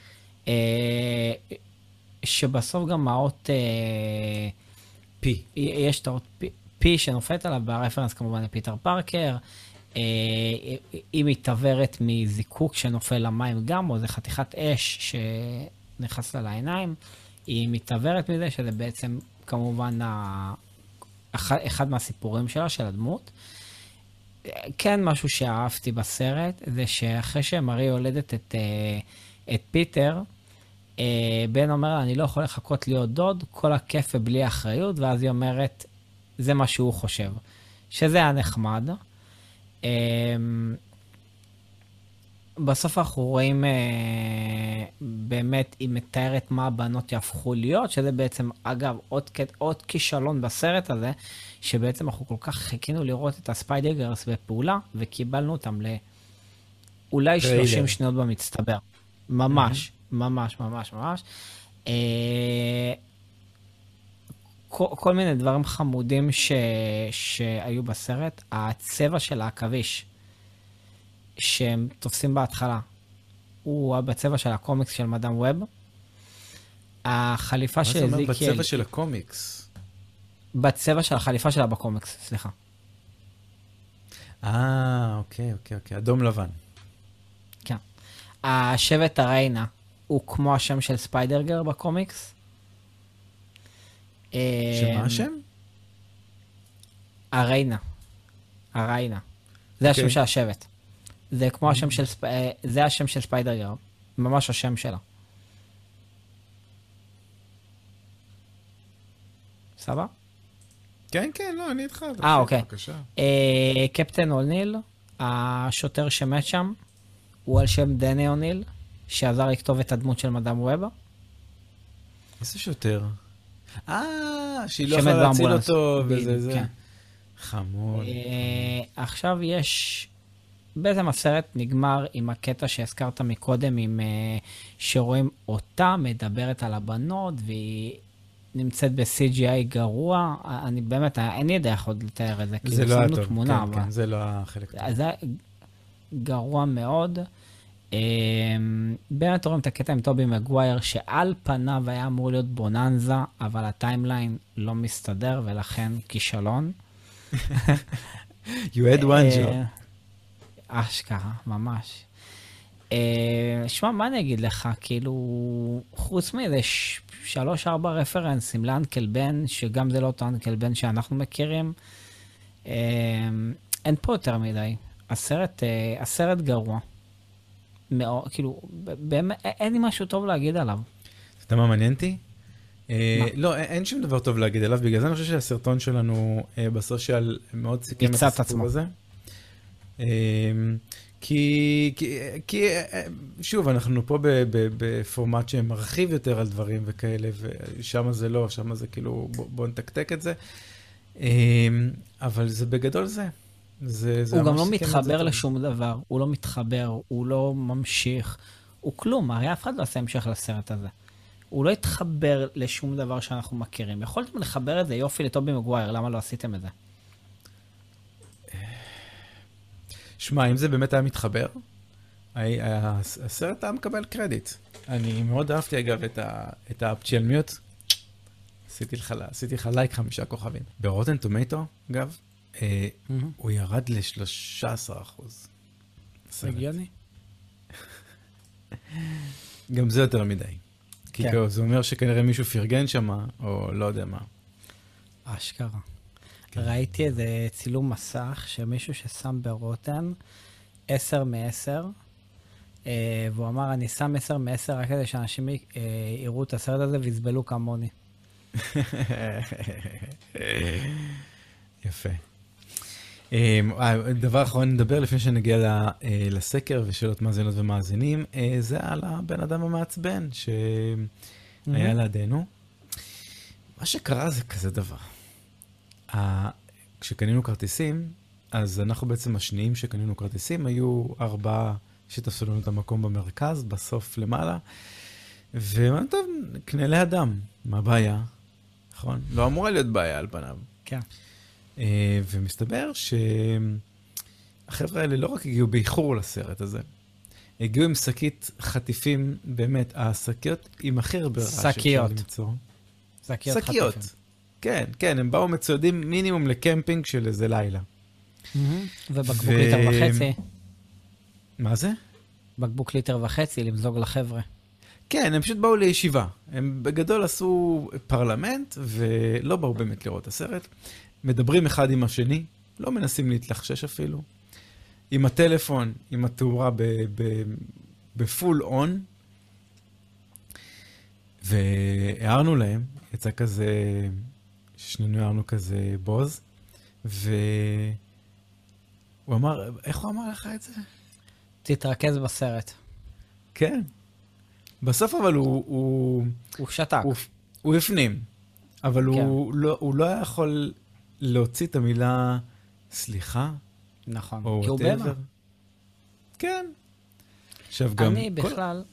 שבסוף גם האות פי. יש את האות פי שנופלת עליו, ברפרנס כמובן לפיטר פארקר, היא מתעברת מזיקוק שנופל למים גם, או זה חתיכת אש שנכנס לה לעיניים, היא מתעברת מזה, שזה בעצם כמובן אחד מהסיפורים שלה, של הדמות. כן, משהו שאהבתי בסרט, זה שאחרי שמרי יולדת את פיטר, בן אומר לה, אני לא יכול לחכות להיות דוד, כל הכיף ובלי אחריות, ואז היא אומרת, זה מה שהוא חושב. שזה היה נחמד. בסוף אנחנו רואים, באמת היא מתארת מה הבנות יהפכו להיות, שזה בעצם, אגב, עוד כישלון בסרט הזה, שבעצם אנחנו כל כך חיכינו לראות את הספיידרגרס בפעולה, וקיבלנו אותם לאולי 30 שניות במצטבר. ממש, ממש, ממש, ממש. כל מיני דברים חמודים שהיו בסרט, הצבע של העכביש, שהם תופסים בהתחלה, הוא בצבע של הקומיקס של מדאם ווב. החליפה של איזיקיאל... מה זה אומר בצבע של הקומיקס? בצבע של החליפה שלה בקומיקס, סליחה. אוקיי, אדום לבן. כן. השבט הריינה הוא כמו השם של ספיידרגר בקומיקס. שמה השם? הריינה. זה השם של השבט. זה כמו השם של זה השם של ספיידרגר. ממש השם שלה. סבא? כן, לא, אני איתך. אוקיי. קפטן אוניל, השוטר שמת שם, הוא על שם דני אוניל, שעזר לכתוב את הדמות של מדאם ווב. איזה שוטר? שהיא לא יכולה להציל אותו, וזה. כן. חמוד. עכשיו יש... בעצם הסרט נגמר עם הקטע שהזכרת מקודם, עם שרואים אותה מדברת על הבנות, והיא נמצאת ב-CGI גרוע. אני באמת, אין לי דרך עוד לתאר את זה. זה לא היה טוב, כן, זה לא החלק טוב. זה גרוע מאוד. באמת רואים את הקטע עם טובי מגווייר, שעל פניו היה אמור להיות בוננזה, אבל הטיימליין לא מסתדר, ולכן כישלון. You had one job. אשכרה, ממש. שמע, מה אני אגיד לך? כאילו, חוץ מאיזה 3-4 רפרנסים לאנקל בן, שגם זה לא אותו אנקל בן שאנחנו מכירים, אין פה יותר מדי. הסרט גרוע. מאוד, כאילו, באמת, אין לי משהו טוב להגיד עליו. אתה מה מעניין אותי? לא, אין שום דבר טוב להגיד עליו, בגלל זה אני חושב שהסרטון שלנו בסושיאל מאוד סיכם את הסיפור הזה. כי שוב, אנחנו פה בפורמט שמרחיב יותר על דברים וכאלה, ושם זה לא, שם זה כאילו, בוא נתקתק את זה. אבל זה בגדול זה. הוא גם לא מתחבר לשום דבר, הוא לא מתחבר, הוא לא ממשיך, הוא כלום, הרי אף אחד לא עושה המשך לסרט הזה. הוא לא התחבר לשום דבר שאנחנו מכירים. יכולתם לחבר את זה יופי לטובי מגווייר, למה לא עשיתם את זה? שמע, אם זה באמת היה מתחבר, הסרט היה מקבל קרדיט. אני מאוד אהבתי אגב את האפצ'יאל מיוט. עשיתי לך לייק 5 כוכבים. ברוטן טומטו, אגב, הוא ירד ל-13%. הגיוני. גם זה יותר מדי. כי זה אומר שכנראה מישהו פרגן שם, או לא יודע מה. אשכרה. ראיתי איזה צילום מסך שמישהו ששם ברוטן 10 מ-10, והוא אמר, אני שם 10 מ-10 רק כדי שאנשים יראו את הסרט הזה ויסבלו כמוני. יפה. דבר אחרון נדבר לפני שנגיע לסקר ושאלות מאזינות ומאזינים, זה על הבן אדם המעצבן שהיה לידינו. מה שקרה זה כזה דבר. כשקנינו כרטיסים, אז אנחנו בעצם השניים שקנינו כרטיסים, היו 4 שתפסו לנו את המקום במרכז, בסוף למעלה, ואמרנו, טוב, קנה לאדם, מה הבעיה? נכון? לא אמורה להיות בעיה על פניו. כן. ומסתבר שהחבר'ה האלה לא רק הגיעו באיחור לסרט הזה, הגיעו עם שקית חטיפים, באמת, השקיות עם הכי הרבה רעש שאפשר למצוא. שקיות חטיפים. כן, כן, הם באו מצועדים מינימום לקמפינג של איזה לילה. ובקבוק ליטר וחצי. מה זה? בקבוק ליטר וחצי, למזוג לחבר'ה. כן, הם פשוט באו לישיבה. הם בגדול עשו פרלמנט, ולא באו באמת לראות הסרט. מדברים אחד עם השני, לא מנסים להתלחשש אפילו. עם הטלפון, עם התאורה בפול און. והערנו להם, יצא כזה, שנינו הערנו כזה בוז, והוא אמר, איך הוא אמר לך את זה? תתרכז בסרט. כן. בסוף אבל הוא שתק. הוא הפנים, אבל הוא לא היה יכול להוציא את המילה סליחה. נכון, כי הוא במה. כן. עכשיו גם... אני בכלל...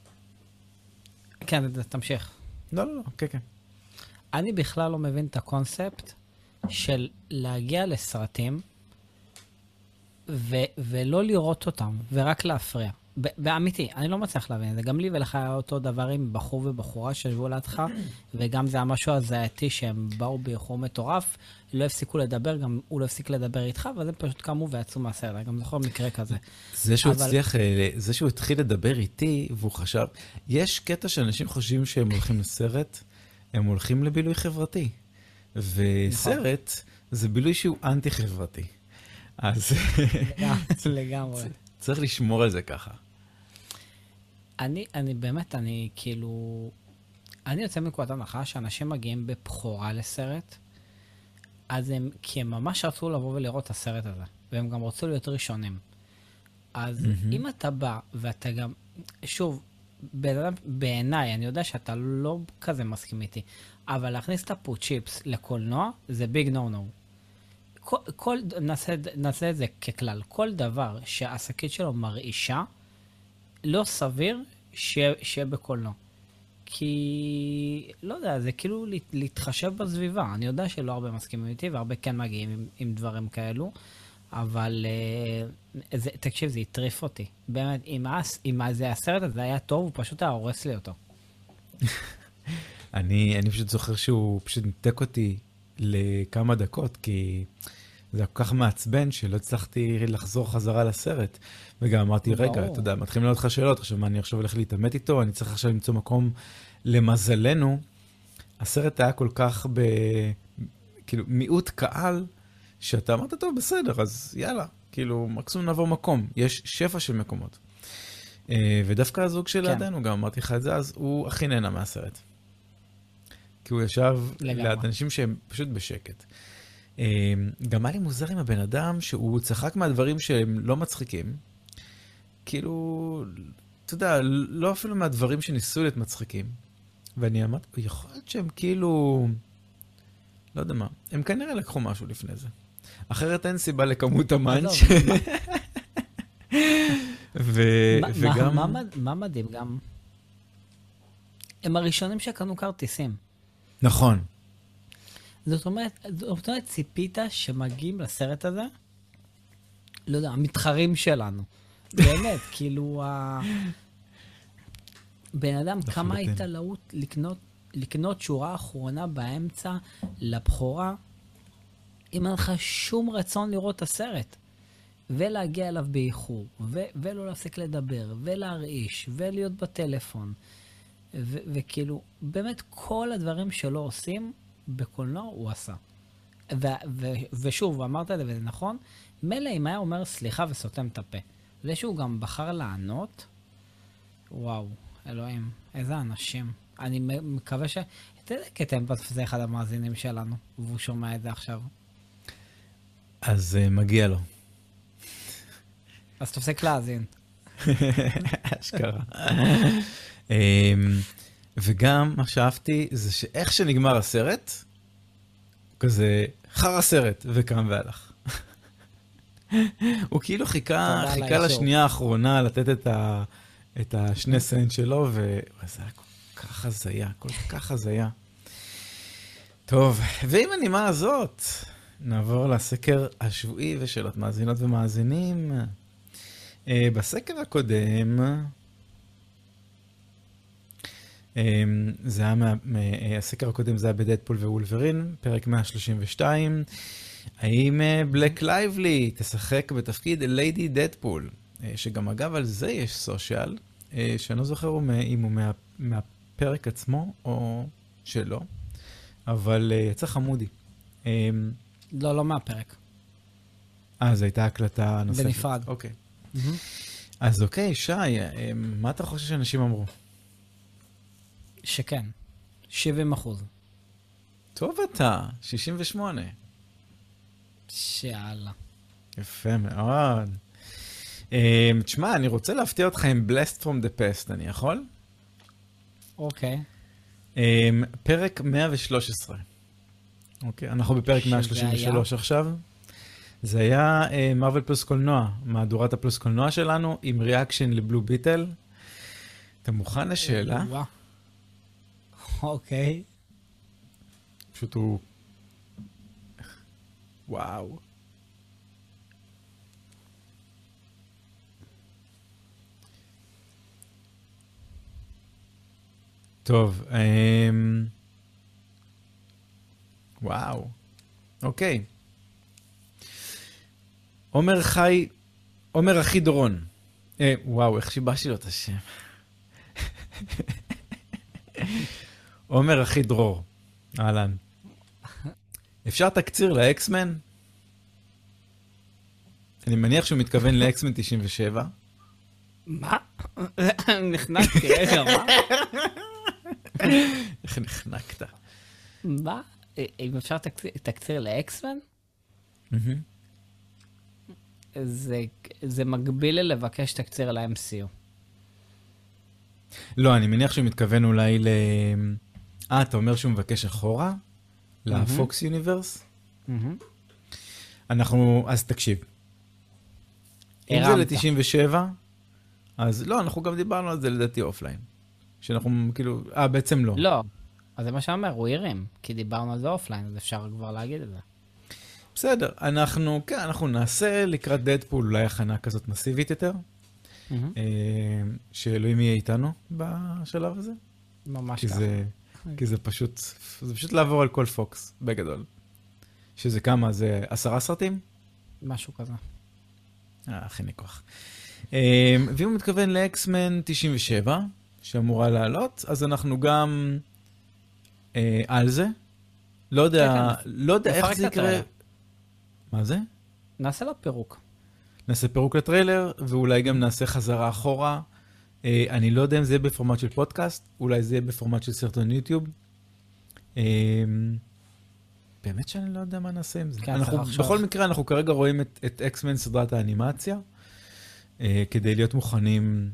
כן, תמשיך. לא, כן, כן. אני בכלל לא מבין את הקונספט של להגיע לסרטים ולא לראות אותם, ורק להפריע. באמיתי, אני לא מצליח להבין את זה. גם לי ולך היה אותו דבר עם בחור ובחורה שישבו לידך, וגם זה היה משהו הזייתי שהם באו באיחור מטורף, לא הפסיקו לדבר, גם הוא לא הפסיק לדבר איתך, ואז הם פשוט קמו ויצאו מהסרט. אני גם זוכר מקרה כזה. זה שהוא התחיל לדבר איתי, והוא חשב, יש קטע שאנשים חושבים שהם הולכים לסרט, הם הולכים לבילוי חברתי. וסרט זה בילוי שהוא אנטי-חברתי. אז... לגמרי. צריך לשמור על זה ככה. אני באמת, אני כאילו... אני יוצא מנקודת הנחה שאנשים מגיעים בבחורה לסרט, אז כי הם ממש רצו לבוא ולראות את הסרט הזה, והם גם רצו להיות ראשונים. אז אם אתה בא, ואתה גם... שוב, בעיניי, אני יודע שאתה לא כזה מסכים איתי, אבל להכניס את הפוצ'יפס לקולנוע, זה ביג נו-נו. נעשה את זה ככלל. כל דבר שהעסקית שלו מרעישה, לא סביר שיהיה בקולנוע. כי, לא יודע, זה כאילו להתחשב בסביבה. אני יודע שלא הרבה מסכימים איתי, והרבה כן מגיעים עם דברים כאלו, אבל תקשיב, זה יטריף אותי. באמת, אם זה הסרט הזה היה טוב, הוא פשוט היה הורס לי אותו. אני פשוט זוכר שהוא פשוט נתק אותי לכמה דקות, כי זה היה כל כך מעצבן שלא הצלחתי לחזור חזרה לסרט. וגם אמרתי, רגע, אתה יודע, מתחילים לענות לך שאלות, עכשיו מה, אני עכשיו הולך להתאמת איתו, אני צריך עכשיו למצוא מקום. למזלנו, הסרט היה כל כך כאילו, מיעוט קהל, שאתה אמרת, טוב, בסדר, אז יאללה, כאילו, מקסימום נעבור מקום. יש שפע של מקומות. ודווקא הזוג שלנו, גם אמרתי לך את זה, אז הוא הכי נהנה מהסרט. כי הוא ישב ליד אנשים שהם פשוט בשקט. גם היה לי מוזר עם הבן אדם, שהוא צחק מהדברים שהם לא מצחיקים. כאילו, אתה יודע, לא אפילו מהדברים שניסו להיות מצחיקים. ואני אמרתי, יכול להיות שהם כאילו, לא יודע מה, הם כנראה לקחו משהו לפני זה. אחרת אין סיבה לכמות המאנץ'. וגם... מה מדהים גם? הם הראשונים שקנו כרטיסים. נכון. זאת אומרת, ציפית שמגיעים לסרט הזה, לא יודע, המתחרים שלנו. באמת, כאילו, בן אדם, כמה היית להוט לקנות שורה אחרונה באמצע לבחורה, אם אין לך שום רצון לראות את הסרט, ולהגיע אליו באיחור, ולא להפסיק לדבר, ולהרעיש, ולהיות בטלפון, וכאילו, באמת כל הדברים שלא עושים, בקולנוע הוא עשה. ושוב, אמרת את זה וזה נכון, מלא אם היה אומר סליחה וסותם את הפה. זה שהוא גם בחר לענות, וואו, אלוהים, איזה אנשים. אני מקווה ש... אתה יודע, כתם זה אחד המאזינים שלנו, והוא שומע את זה עכשיו. אז מגיע לו. אז תפסיק להאזין. אשכרה. וגם מה שאהבתי זה שאיך שנגמר הסרט, כזה חר הסרט וקם והלך. הוא כאילו חיכה לשנייה האחרונה לתת את השני סנט שלו, וזה היה כל כך הזיה, כל כך הזיה. טוב, ועם הנימה הזאת, נעבור לסקר השבועי ושאלות מאזינות ומאזינים. בסקר הקודם, הסקר הקודם זה היה בדדפול ווולברין, פרק 132. האם בלק לייבלי תשחק בתפקיד ליידי דדפול? שגם אגב על זה יש סושיאל, שאני לא זוכר אם הוא מהפרק עצמו או שלא, אבל יצא חמודי. לא מהפרק. זו הייתה הקלטה נוספת. בנפרד. אוקיי. אז אוקיי, שי, מה אתה חושב שאנשים אמרו? שכן, 70%. טוב אתה, 68. שאלה. יפה מאוד. תשמע, אני רוצה להפתיע אותך עם Blast from the Past, אני יכול? אוקיי. פרק 113. אוקיי, אנחנו בפרק 133 עכשיו. זה היה מרוול פלוס קולנוע, מהדורת הפלוס קולנוע שלנו, עם ריאקשן לבלו ביטל. אתה מוכן לשאלה? אוקיי. פשוט הוא... וואו. טוב, וואו. אוקיי. עומר אחי דורון. וואו, איך שיבשתי לו את השם. עומר אחי דרור. אהלן. אפשר תקציר לאקסמן? אני מניח שהוא מתכוון לאקסמן 97. מה? נחנקתי, רגע, מה? איך נחנקת? מה? אם אפשר תקציר לאקסמן? זה מקביל לבקש תקציר ל-MCU. לא, אני מניח שהוא מתכוון אולי ל... אתה אומר שהוא מבקש אחורה? לפוקס יוניברס? אז תקשיב. אם זה ל-97, אז לא, אנחנו גם דיברנו על זה לדעתי אופליין. שאנחנו כאילו, בעצם לא. לא, אז זה מה שאומר, הוא הרים, כי דיברנו על זה אופליין, אז אפשר כבר להגיד את זה. בסדר, אנחנו נעשה לקראת דדפול אולי הכנה כזאת מסיבית יותר, שאלוהים יהיה איתנו בשלב הזה. ממש ככה. כי זה פשוט לעבור על כל פוקס, בגדול. שזה כמה? זה 10 סרטים? משהו כזה. הכי ניקוח. ואם הוא מתכוון לאקסמן 97, שאמורה לעלות, אז אנחנו גם על זה. לא יודע איך זה יקרה. מה זה? נעשה לו פירוק. נעשה פירוק לטריילר, ואולי גם נעשה חזרה אחורה. אני לא יודע אם זה יהיה בפורמט של פודקאסט, אולי זה יהיה בפורמט של סרטון יוטיוב. באמת שאני לא יודע מה נעשה עם זה. בכל מקרה, אנחנו כרגע רואים את אקסמן סדרת האנימציה, כדי להיות מוכנים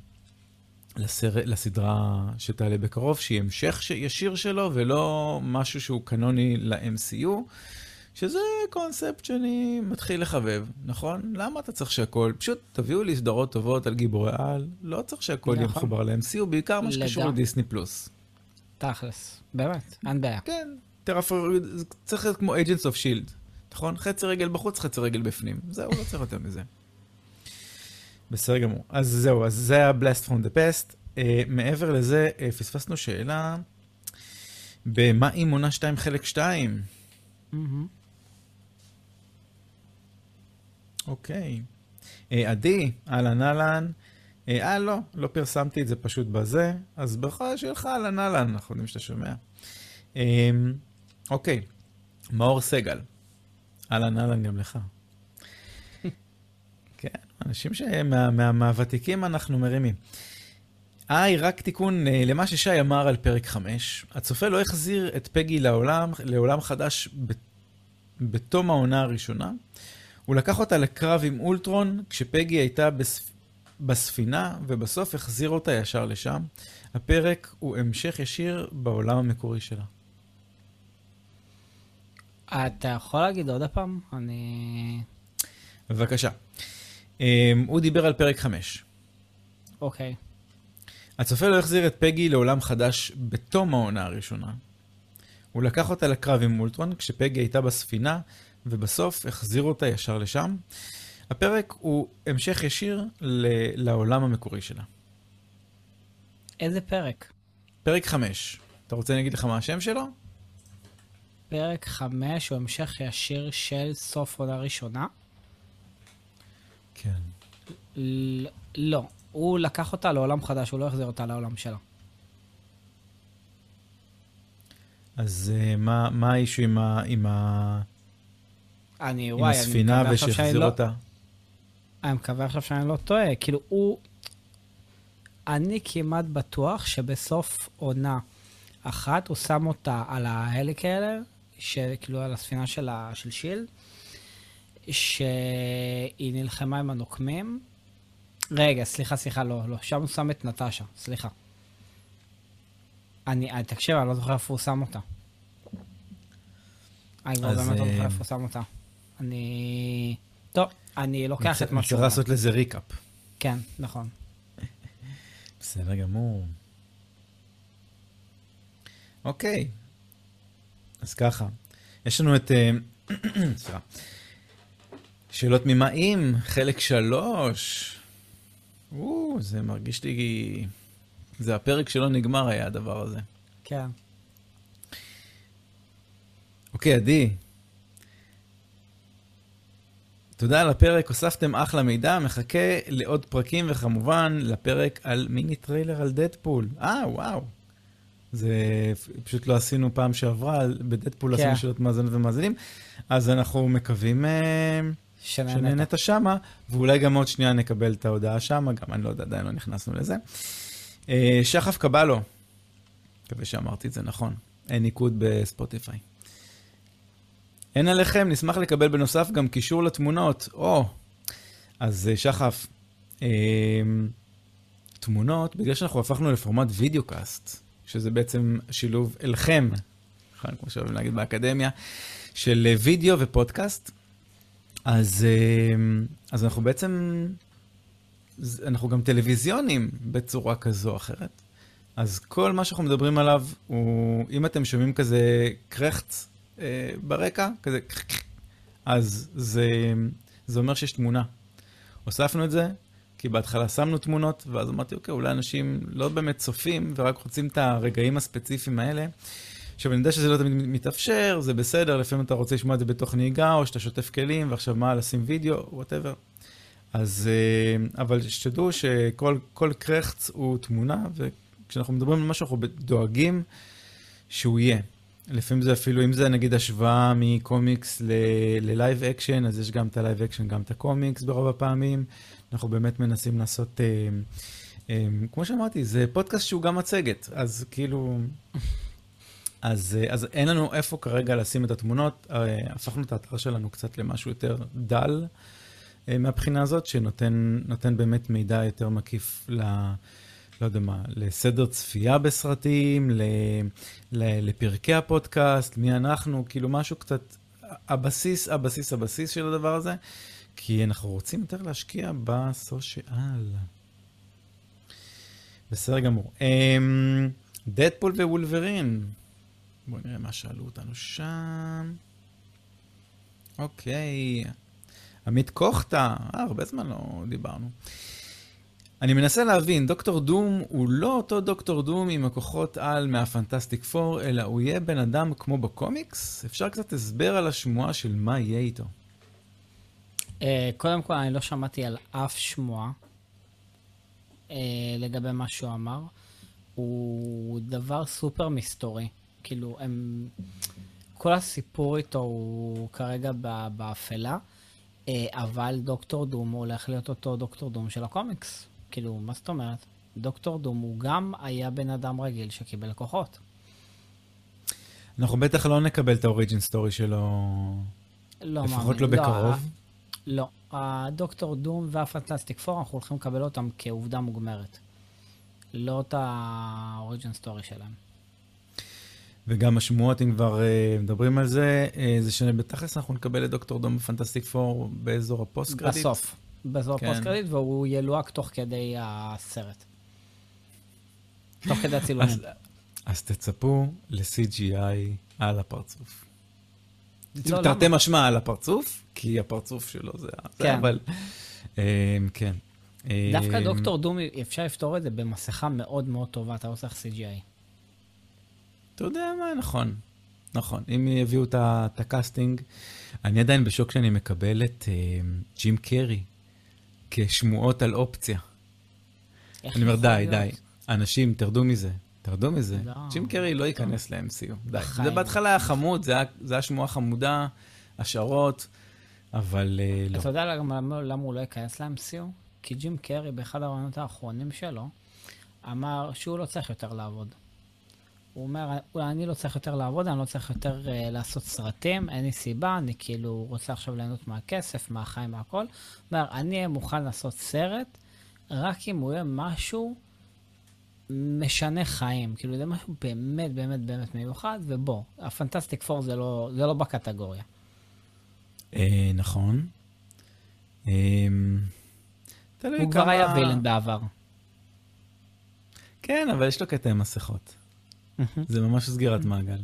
לסדרה שתעלה בקרוב, שהיא המשך ישיר שלו, ולא משהו שהוא קנוני ל-MCU, שזה קונספט שאני מתחיל לחבב, נכון? למה אתה צריך שהכל? פשוט תביאו לי סדרות טובות על גיבורי על, לא צריך שהכל יהיה מחובר ל-MCU, בעיקר מה שקשור לדיסני פלוס. תכלס, באמת, אין בעיה. כן, זה צריך להיות כמו Agents of Shield, נכון? חצי רגל בחוץ, חצי רגל בפנים. זהו, לא צריך יותר מזה. בסדר גמור. אז זהו, אז זה היה Blast from the Past. מעבר לזה, פספסנו שאלה, במה עם עונה 2 חלק 2? אוקיי. עדי, אהלן. לא פרסמתי את זה פשוט בזה, אז ברכה שלך אהלן, אנחנו יודעים שאתה שומע. אוקיי, מאור סגל. אהלן גם לך. כן, אנשים מהוותיקים אנחנו מרימים. רק תיקון למה ששי אמר על פרק 5. הצופה לא החזיר את פגי לעולם חדש בתום העונה הראשונה. הוא לקח אותה לקרב עם אולטרון כשפגי הייתה בספינה, ובסוף החזיר אותה ישר לשם. הפרק הוא המשך ישיר בעולם המקורי שלה. אתה יכול להגיד עוד הפעם? בבקשה. הוא דיבר על פרק 5. אוקיי. הצופה לא החזיר את פגי לעולם חדש בתום העונה הראשונה. הוא לקח אותה לקרב עם אולטרון כשפגי הייתה בספינה, ובסוף החזיר אותה ישר לשם. הפרק הוא המשך ישיר לעולם המקורי שלה. איזה פרק? פרק 5. אתה רוצה להגיד לך מה השם שלו? פרק 5 הוא המשך ישיר של סוף עונה ראשונה? כן. לא. הוא לקח אותה לעולם חדש, הוא לא החזיר אותה לעולם שלה. אז מה האישו עם הספינה ושהחזיר אותה? אני מקווה עכשיו שאני לא טועה. כאילו אני כמעט בטוח שבסוף עונה אחת הוא שם אותה על ההליקלר, כאילו על הספינה של שילד, שהיא נלחמה עם הנוקמים. רגע, סליחה, לא. שם הוא שם את נטשה, סליחה. תקשיב, אני לא זוכר איפה הוא שם אותה. אני כבר באמת לא זוכר איפה הוא שם אותה. טוב, אני לוקח את משהו. צריך לעשות לזה ריקאפ. כן, נכון. בסדר גמור. אוקיי. אז ככה. יש לנו את... סליחה. שאלות ממאים, חלק 3. זה מרגיש לי... זה הפרק שלא נגמר היה הדבר הזה. כן. אוקיי, עדי. תודה על הפרק, הוספתם אחלה מידע, מחכה לעוד פרקים וכמובן לפרק על מיני טריילר על דדפול. וואו. זה פשוט לא עשינו פעם שעברה, בדדפול עשינו שאלות מאזנות ומאזינים, אז אנחנו מקווים שנהנית שמה, ואולי גם עוד שנייה נקבל את ההודעה שמה, גם אני לא יודע, עדיין לא נכנסנו לזה. שחף קבלו, מקווה שאמרתי את זה נכון, אין ניקוד בספוטיפיי. אין עליכם, נשמח לקבל בנוסף גם קישור לתמונות. אז שחף, תמונות, בגלל שאנחנו הפכנו לפורמט וידאו קאסט, שזה בעצם שילוב אליכם, כמו שאוהבים להגיד באקדמיה, של וידאו ופודקאסט. אז אנחנו בעצם, אנחנו גם טלוויזיונים בצורה כזו או אחרת. אז כל מה שאנחנו מדברים עליו, אם אתם שומעים כזה קרחץ ברקע, כזה, אז זה אומר שיש תמונה. הוספנו את זה, כי בהתחלה שמנו תמונות, ואז אמרתי, אוקיי, אולי אנשים לא באמת צופים, ורק רוצים את הרגעים הספציפיים האלה. עכשיו, אני יודע שזה לא תמיד מתאפשר, זה בסדר, לפעמים אתה רוצה לשמוע את זה בתוך נהיגה, או שאתה שוטף כלים, ועכשיו מה, לשים וידאו, whatever. אז, אבל שתדעו שכל קרחץ הוא תמונה, וכשאנחנו מדברים על משהו, אנחנו דואגים שהוא יהיה. לפעמים זה אפילו, אם זה נגיד השוואה מקומיקס ללייב אקשן, אז יש גם את הלייב אקשן, גם את הקומיקס ברוב הפעמים. אנחנו באמת מנסים לעשות, כמו שאמרתי, זה פודקאסט שהוא גם מצגת, אז כאילו, אז אין לנו איפה כרגע לשים את התמונות, הפכנו את האתר שלנו קצת למשהו יותר דל, מהבחינה הזאת, שנותן באמת מידע יותר מקיף לא יודע מה, לסדר צפייה בסרטים, לפרקי הפודקאסט, מי אנחנו, כאילו משהו קצת, הבסיס של הדבר הזה, כי אנחנו רוצים יותר להשקיע בסושיאל. בסדר גמור. דדפול ווולברין. בואו נראה מה שאלו אותנו שם. אוקיי. עמית קוכטה. הרבה זמן לא דיברנו. אני מנסה להבין, דוקטור דום הוא לא אותו דוקטור דום עם הכוחות על מהפנטסטיק פור, אלא הוא יהיה בן אדם כמו בקומיקס? אפשר קצת הסבר על השמועה של מה יהיה איתו? קודם כל, אני לא שמעתי על אף שמועה לגבי מה שהוא אמר. הוא דבר סופר מסתורי. כאילו, כל הסיפור איתו הוא כרגע באפלה, אבל דוקטור דום הוא הולך להיות אותו דוקטור דום של הקומיקס. כאילו, מה זאת אומרת? דוקטור דום הוא גם היה בן אדם רגיל שקיבל כוחות. אנחנו בטח לא נקבל את האוריג'ין סטורי שלו, לא לפחות מאמין. לא בקרוב. לא, הדוקטור דום והפנטסטיק פור, אנחנו הולכים לקבל אותם כעובדה מוגמרת. לא את האוריג'ין סטורי שלהם. וגם השמועות, אם כבר מדברים על זה, זה שבתכלס אנחנו נקבל את דוקטור דום בפנטסטיק פור באזור הפוסט קרדיט. בסוף. באזור הפוסט קרדיט, והוא ילוהק תוך כדי הסרט. תוך כדי הצילומים. אז תצפו ל-CGI על הפרצוף. לא, תרתי משמע על הפרצוף, כי הפרצוף שלו זה, כן. אבל כן. דווקא דוקטור דום, אפשר לפתור את זה במסכה מאוד מאוד טובה, אתה לא צריך CGI. אתה יודע מה, נכון. נכון, אם יביאו את הקאסטינג, אני עדיין בשוק שאני מקבל את ג'ים קרי כשמועות על אופציה. אני אומר, די. אנשים, תרדו מזה. ג'ים קרי לא ייכנס ל-MCU. די. זה בהתחלה היה חמוד, זה היה שמועה חמודה, השערות, אבל לא. אתה יודע למה הוא לא ייכנס ל-MCU? כי ג'ים קרי באחד הרעיונות האחרונים שלו, אמר שהוא לא צריך יותר לעבוד. הוא אומר, אני לא צריך יותר לעבוד, אני לא צריך יותר לעשות סרטים, אין לי סיבה, אני כאילו רוצה עכשיו ליהנות מהכסף, מהחיים, מהכל. הוא אומר, אני אהיה מוכן לעשות סרט, רק אם הוא יהיה משהו משנה חיים. כאילו זה משהו באמת באמת באמת מיוחד, ובוא, הפנטסטיק פור זה לא בקטגוריה. נכון. הוא כבר היה וילן בעבר. כן, אבל יש לו קטע עם מסכות. זה ממש סגירת מעגל.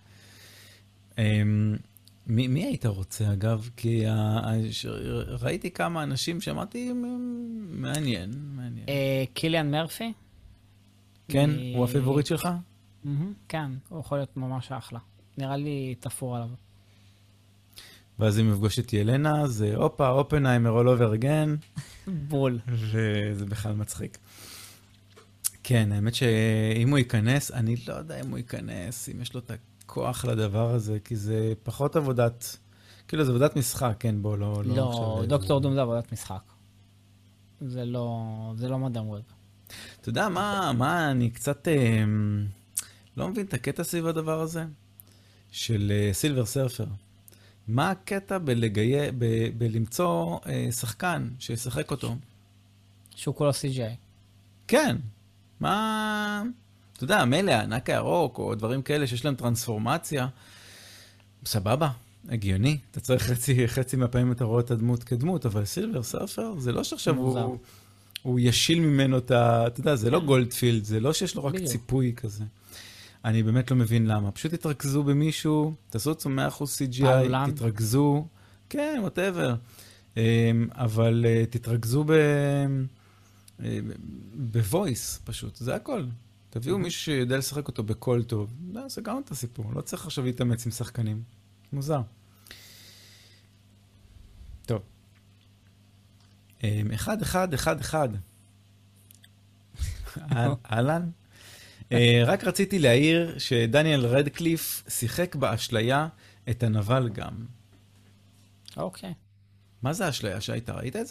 מי היית רוצה, אגב? כי ראיתי כמה אנשים שאמרתי, מעניין. קיליאן מרפי? כן? הוא הפייבוריט שלך? כן, הוא יכול להיות ממש אחלה. נראה לי תפור עליו. ואז אם יפגוש את ילנה, זה אופנהיימר all over again. בול. וזה בכלל מצחיק. כן, האמת שאם הוא ייכנס, אני לא יודע אם הוא ייכנס, אם יש לו את הכוח לדבר הזה, כי זה פחות עבודת, כאילו זה עבודת משחק, כן, בוא, לא. לא, דוקטור דום זה עבודת משחק. זה לא מדעם ווב. אתה יודע, מה אני קצת לא מבין את הקטע סביב הדבר הזה? של סילבר סרפר. מה הקטע בלמצוא שחקן שישחק אותו? שהוא כולו CGI. כן. מה, אתה יודע, מלא, הענק הירוק, או דברים כאלה שיש להם טרנספורמציה, סבבה, הגיוני. אתה צריך חצי מהפעמים אתה רואה את הדמות כדמות, אבל סילבר סרפר, זה לא שעכשיו הוא ישיל ממנו אתה יודע, זה לא גולדפילד, זה לא שיש לו רק ציפוי כזה. אני באמת לא מבין למה. פשוט תתרכזו במישהו, תעשו את 100% CGI, תתרכזו, כן, whatever. אבל תתרכזו בוויס פשוט, זה הכל. תביאו מישהו שיודע לשחק אותו בקול טוב. לא, זה גם את הסיפור. לא צריך עכשיו להתאמץ עם שחקנים. מוזר. טוב. 1-1-1-1. אהלן. רק רציתי להעיר שדניאל רדקליף שיחק באשליה את הנבל גם. אוקיי. מה זה האשליה שהיית? ראית את זה?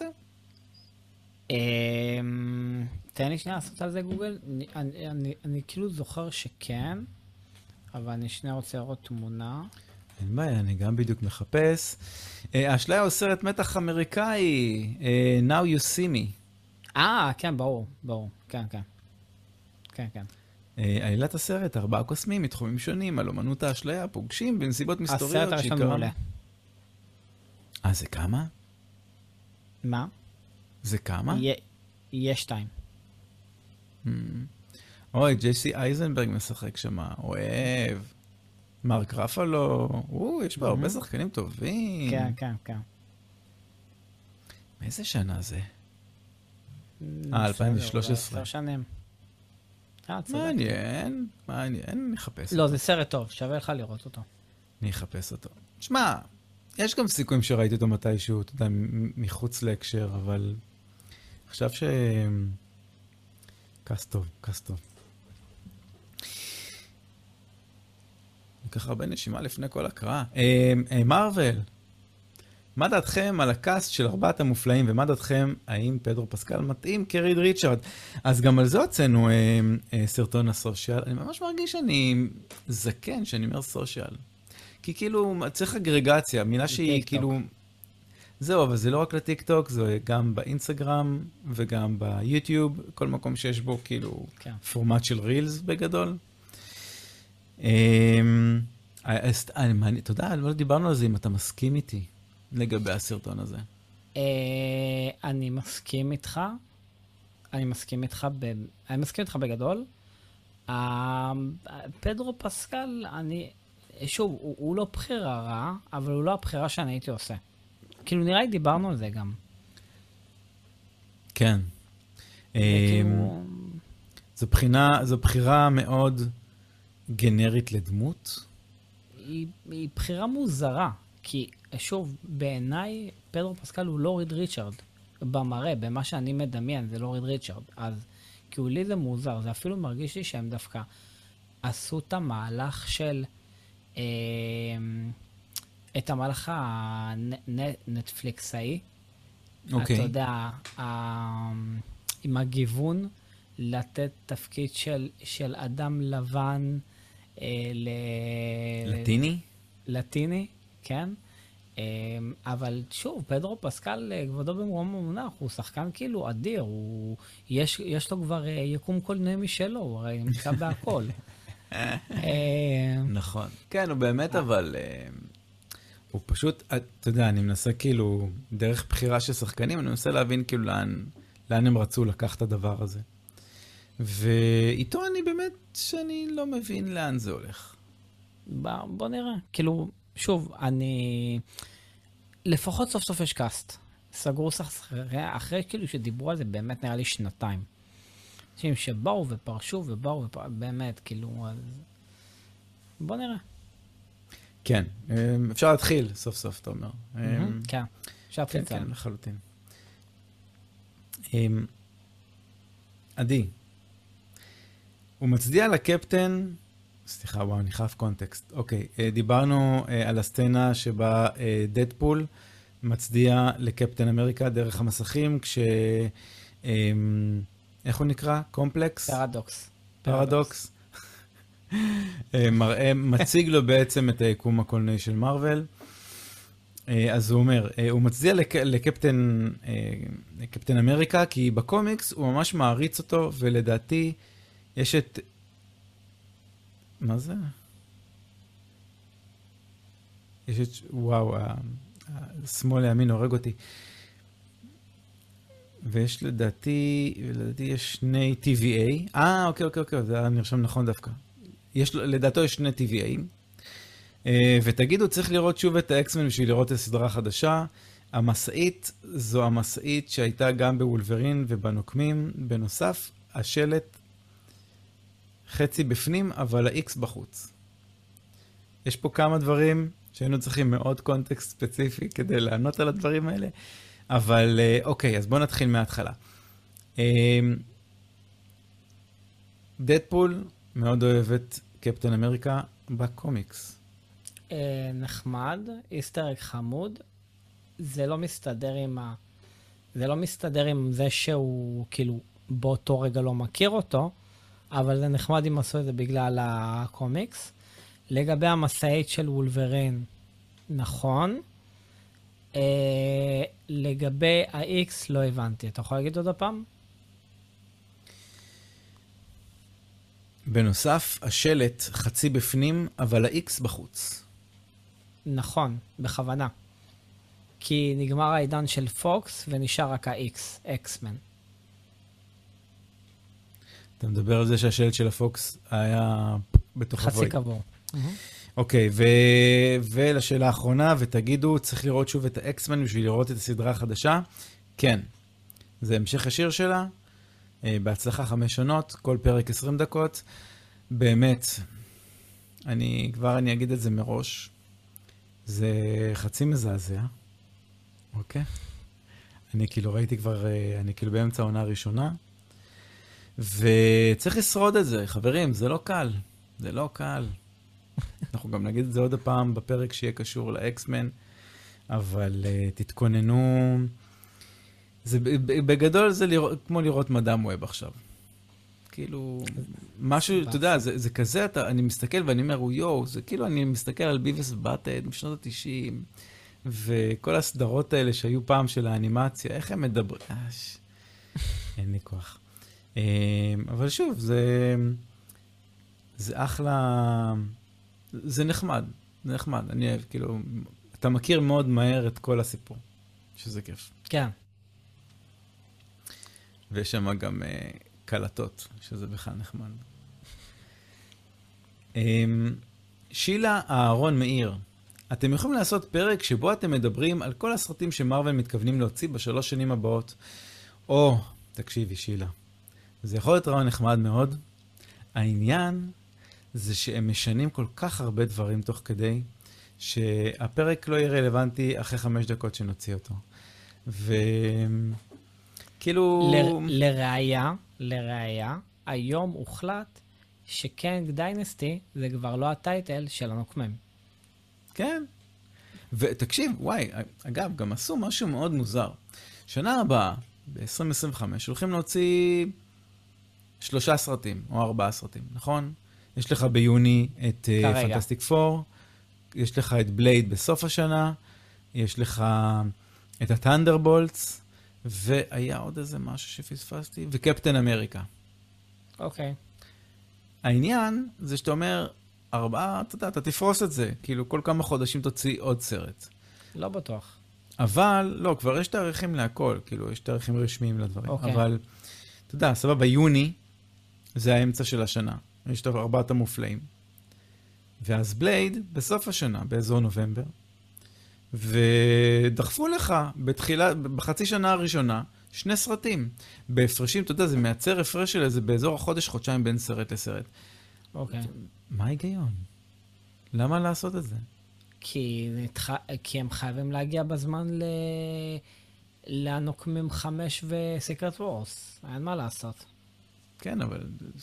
תן לי שנייה לעשות על זה גוגל. אני כאילו זוכר שכן, אבל אני שנייה רוצה לראות תמונה. אין בעיה, אני גם בדיוק מחפש. האשליה הוא סרט מתח אמריקאי, Now You See Me. כן, ברור. כן. עלילת הסרט, 4 קוסמים מתחומים שונים על אומנות האשליה, פוגשים בנסיבות מסתוריות הסרט הראשון מעולה. זה כמה? מה? זה כמה? יש 2. אוי, ג'ייסי אייזנברג משחק שמה, אוהב. מרק רפלו, יש בה הרבה שחקנים טובים. כן. מאיזה שנה זה? 2013. 10 שנים. מעניין, נחפש אותו. לא, זה סרט טוב, שווה לך לראות אותו. אני אחפש אותו. שמע, יש גם סיכויים שראיתי אותו מתישהו, אתה יודע, מחוץ להקשר, אבל עכשיו קס טוב. ככה הרבה נשימה לפני כל הקראה. מרוול, מה דעתכם על הקאסט של 4 המופלאים, ומה דעתכם האם פדרו פסקל מתאים כריד ריצ'רד? אז גם על זה הוצאנו סרטון הסושיאל. אני ממש מרגיש שאני זקן, שאני אומר סושיאל. כי כאילו צריך אגרגציה, מילה שהיא כאילו... זהו, אבל זה לא רק לטיקטוק, זה גם באינסטגרם וגם ביוטיוב, כל מקום שיש בו כאילו פורמט של רילס בגדול. אתה יודע, לא דיברנו על זה אם אתה מסכים איתי לגבי הסרטון הזה. אני מסכים איתך. אני מסכים איתך בגדול. פדרו פסקל, שוב, הוא לא בחירה רע, אבל הוא לא הבחירה שאני הייתי עושה. כאילו נראה לי דיברנו על זה גם. כן. זו בחירה מאוד גנרית לדמות. היא בחירה מוזרה, כי שוב, בעיניי פדרו פסקל הוא לא ריד ריצ'רד. במראה, במה שאני מדמיין, זה לא ריד ריצ'רד. אז כאילו לי זה מוזר, זה אפילו מרגיש לי שהם דווקא עשו את המהלך של... את המהלך הנטפליקסאי, אתה יודע, עם הגיוון, לתת תפקיד של אדם לבן לטיני, כן? אבל שוב, פדרו פסקל, כבודו במרום המונח, הוא שחקן כאילו אדיר, יש לו כבר יקום קולנועי משלו, הוא הרי נמצא בהכל. נכון. כן, הוא באמת, אבל הוא פשוט, אתה יודע, אני מנסה כאילו, דרך בחירה של שחקנים, אני מנסה להבין כאילו לאן הם רצו לקחת את הדבר הזה. ואיתו אני באמת שאני לא מבין לאן זה הולך. בוא נראה. כאילו, שוב, לפחות סוף סוף יש קאסט. סגרו אחרי כאילו שדיברו על זה, באמת נראה לי 2. אנשים שבאו ופרשו באמת, כאילו, אז... בוא נראה. כן, אפשר להתחיל סוף סוף, אתה אומר. כן, אפשר להתחיל. כן, לחלוטין. עדי, הוא מצדיע לקפטן, סליחה, וואו, אני חייב קונטקסט. אוקיי, דיברנו על הסצנה שבה דדפול מצדיע לקפטן אמריקה דרך המסכים, איך הוא נקרא? קומפלקס? פרדוקס. מציג לו בעצם את היקום הקולנועי של מארוול. אז הוא אומר, הוא מצדיע לקפטן אמריקה, כי בקומיקס הוא ממש מעריץ אותו, ולדעתי יש את... מה זה? יש את... וואו, השמאל הימין הורג אותי. ויש לדעתי יש 2 TVA. אוקיי, זה נרשם נכון דווקא. לדעתו יש 2 TVA. ותגידו, צריך לראות שוב את האקסמן בשביל לראות את הסדרה החדשה. המסעית זו המסעית שהייתה גם בוולברין ובנוקמים. בנוסף, השלט חצי בפנים, אבל ה-X בחוץ. יש פה כמה דברים שהיינו צריכים מאוד קונטקסט ספציפי כדי לענות על הדברים האלה, אבל אוקיי, אז בואו נתחיל מההתחלה. דדפול מאוד אוהבת קפטן אמריקה בקומיקס. נחמד, איסטר-אג חמוד. זה לא מסתדר עם זה שהוא כאילו באותו רגע לא מכיר אותו, אבל זה נחמד אם עשו את זה בגלל הקומיקס. לגבי המסעית של וולברין, נכון. לגבי ה-X לא הבנתי. אתה יכול להגיד עוד הפעם? בנוסף, השלט חצי בפנים, אבל ה-X בחוץ. נכון, בכוונה. כי נגמר העידן של פוקס ונשאר רק ה-X, אקסמן. אתה מדבר על זה שהשלט של הפוקס היה בתוך הוויד. חצי קבור. אוקיי, ולשאלה האחרונה, ותגידו, צריך לראות שוב את האקסמן בשביל לראות את הסדרה החדשה? כן. זה המשך השיר שלה, בהצלחה 5 עונות, כל פרק 20 דקות. באמת, אני אגיד את זה מראש, זה חצי מזעזע, אוקיי? אני כאילו ראיתי כבר, אני כאילו באמצע העונה הראשונה, וצריך לשרוד את זה, חברים, זה לא קל, זה לא קל. אנחנו גם נגיד את זה עוד הפעם בפרק שיהיה קשור לאקסמן, אבל תתכוננו, בגדול זה כמו לראות מדאם ווב עכשיו. כאילו, משהו, אתה יודע, זה כזה, אני מסתכל ואני אומר, יואו, זה כאילו אני מסתכל על ביבס ובאטהד משנות ה-90, וכל הסדרות האלה שהיו פעם של האנימציה, איך הם מדברים? אין לי כוח. אבל שוב, זה אחלה, זה נחמד, זה נחמד. אני אוהב, כאילו, אתה מכיר מאוד מהר את כל הסיפור, שזה כיף. כן. ויש שם גם קלטות, שזה בכלל נחמד. שילה אהרון מאיר, אתם יכולים לעשות פרק שבו אתם מדברים על כל הסרטים שמרוול מתכוונים להוציא ב3 שנים הבאות. או, תקשיבי שילה, זה יכול להיות רעיון נחמד מאוד. העניין זה שהם משנים כל כך הרבה דברים תוך כדי, שהפרק לא יהיה רלוונטי אחרי 5 דקות שנוציא אותו. וכאילו... לראיה, היום הוחלט שקנג דיינסטי זה כבר לא הטייטל של הנוקמם. כן. ותקשיב, וואי, אגב, גם עשו משהו מאוד מוזר. שנה הבאה, ב-2025, הולכים להוציא 3 סרטים או 4 סרטים, נכון? יש לך ביוני את פנטסטיק פור, יש לך את בלייד בסוף השנה, יש לך את הטנדרבולטס, והיה עוד איזה משהו שפספסתי, וקפטן אמריקה. אוקיי. העניין זה שאתה אומר, 4, אתה תפרוס את זה, כאילו כל כמה חודשים תוציא עוד סרט. לא בטוח. אבל, לא, כבר יש תאריכים להכל, כאילו יש תאריכים רשמיים לדברים. אוקיי. אבל, אתה יודע, סבבה, יוני, זה האמצע של השנה. יש את 4 המופלאים. ואז בלייד, בסוף השנה, באזור נובמבר, ודחפו לך בחצי שנה הראשונה, 2 סרטים. בהפרשים, אתה יודע, זה מייצר הפרש של איזה באזור החודש-חודשיים בין סרט לסרט. אוקיי. מה ההיגיון? למה לעשות את זה? כי הם חייבים להגיע בזמן לנוקמים 5 וסיקרט וורס. אין מה לעשות. כן, אבל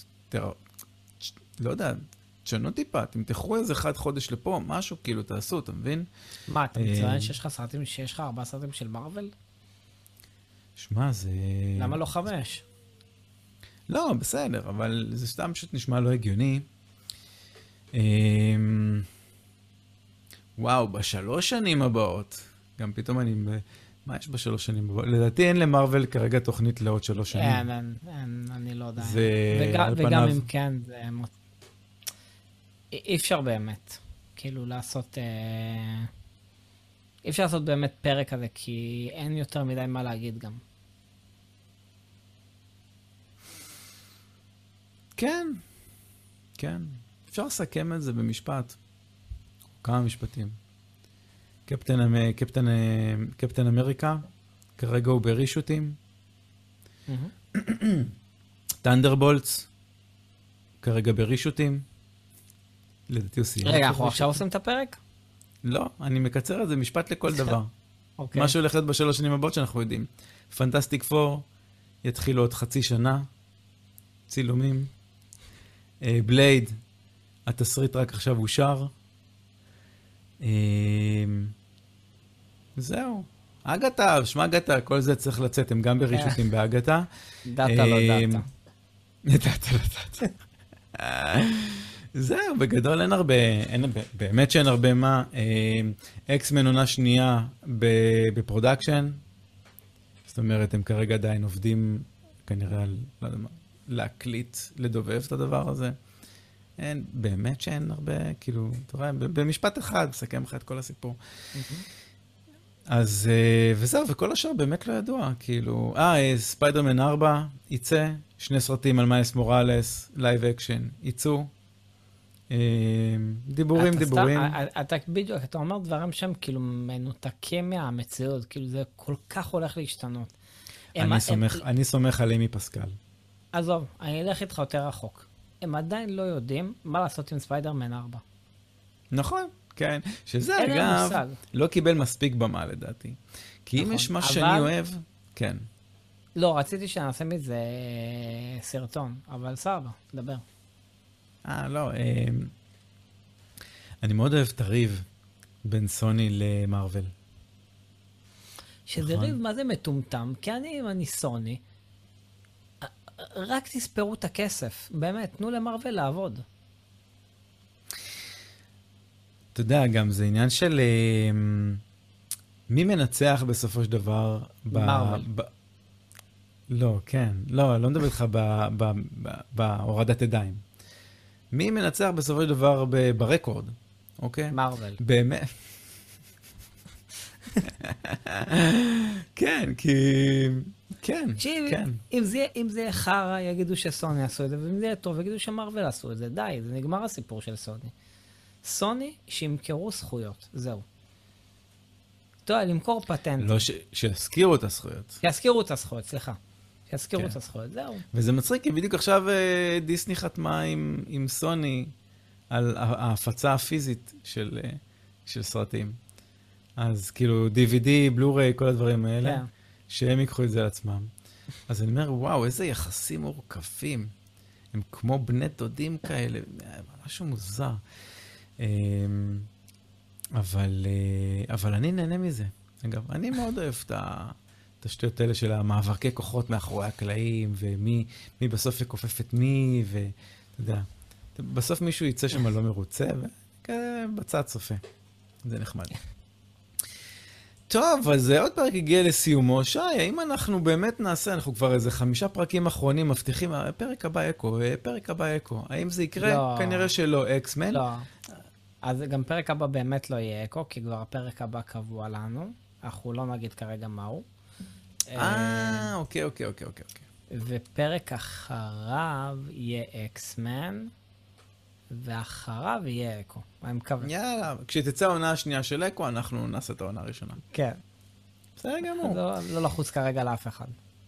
לא יודע, תשנו טיפה, תמתחו איזה 1 חודש לפה, משהו כאילו תעשו, אתה מבין? מה, אתה מציין שיש לך 4 סרטים של מרוול? שמע, זה... למה לא 5? לא, בסדר, אבל זה סתם פשוט נשמע לא הגיוני. וואו, ב3 שנים הבאות, גם פתאום אני... מה יש ב3 שנים הבאות? לדעתי אין למרוול כרגע תוכנית לעוד 3 שנים. אין, אני לא יודע. וגם אם כן, זה... אי אפשר באמת, כאילו לעשות... אי אפשר לעשות באמת פרק כזה, כי אין יותר מדי מה להגיד גם. כן, כן. אפשר לסכם את זה במשפט. כמה משפטים. קפטן אמריקה, כרגע הוא ברישוטים. טנדרבולטס, כרגע ברישוטים. לדעתי הוא סיים. רגע, אנחנו עכשיו עושים את הפרק? לא, אני מקצר את זה, משפט לכל דבר. אוקיי. מה שהולך להיות ב3 שנים הבאות שאנחנו יודעים. פנטסטיק פור, יתחילו עוד חצי שנה, צילומים. בלייד, התסריט רק עכשיו אושר. זהו. אגתה, שמע אגתה, כל זה צריך לצאת, הם גם ברישוטים באגתה. דאטה לא דאטה. דאטה לא דאטה. זהו, בגדול אין הרבה, באמת שאין הרבה מה. אקסמן עונה שנייה בפרודקשן. זאת אומרת, הם כרגע עדיין עובדים כנראה על, לא יודע מה, להקליט, לדובב את הדבר הזה. אין, באמת שאין הרבה, כאילו, אתה רואה, במשפט אחד, מסכם לך את כל הסיפור. אז, וזהו, וכל השאר באמת לא ידוע, כאילו, ספיידרמן 4 יצא, 2 סרטים על מיילס מוראלס, לייב אקשן, יצאו. דיבורים. אתה בדיוק, אתה אומר דברים שהם כאילו מנותקים מהמציאות, כאילו זה כל כך הולך להשתנות. אני סומך על אמי פסקל. עזוב, אני אלך איתך יותר רחוק. הם עדיין לא יודעים מה לעשות עם ספיידרמן 4. נכון, כן. שזה אגב, לא קיבל מספיק במה לדעתי. כי אם יש מה שאני אוהב, כן. לא, רציתי שנעשה מזה סרטון, אבל סבבה, דבר. לא. אני מאוד אוהב את הריב בין סוני למרוול. שזה ריב, מה זה מטומטם? כי אני סוני, רק תספרו את הכסף. באמת, תנו למרוול לעבוד. אתה יודע, גם זה עניין של מי מנצח בסופו של דבר מרוול. לא, כן. לא מדבר איתך בהורדת ידיים. מי מנצח בסופו של דבר ברקורד, אוקיי? מרוול. באמת. כן, כי... כן, כן. אם זה חרא, יגידו שסוני עשו את זה, ואם זה יהיה טוב, יגידו שמרוול עשו את זה. די, זה נגמר הסיפור של סוני. סוני, שימכרו זכויות, זהו. טוב, למכור פטנט. לא, שיזכירו את הזכויות. שיזכירו את הזכויות, סליחה. שיזכירו את הזכויות, זהו. וזה מצחיק, כי בדיוק עכשיו דיסני חתמה עם סוני על ההפצה הפיזית של סרטים. אז כאילו DVD, בלוריי, כל הדברים האלה, שהם ייקחו את זה על עצמם. אז אני אומר, וואו, איזה יחסים מורכבים. הם כמו בני דודים כאלה, משהו מוזר. אבל אני נהנה מזה. אגב, אני מאוד אוהב את השטויות האלה של המאבקי כוחות מאחורי הקלעים, ומי בסוף יכופף את מי, ואתה יודע, בסוף מישהו יצא שם לא מרוצה, ובצד צופה. זה נחמד. טוב, אז עוד פרק הגיע לסיומו. שי, האם אנחנו באמת נעשה, אנחנו כבר איזה 5 פרקים אחרונים מבטיחים, פרק הבא אקו. האם זה יקרה? לא. כנראה שלא, אקסמן. לא. אז גם פרק הבא באמת לא יהיה אקו, כי כבר הפרק הבא קבוע לנו. אנחנו לא נגיד כרגע מהו. אוקיי. ופרק אחריו יהיה אקסמן, ואחריו יהיה אקו. אני מקווה. יאללה, כשתצא העונה השנייה של אקו, אנחנו נעשה את העונה הראשונה. כן. בסדר גמור. לא לחוץ כרגע לאף אחד.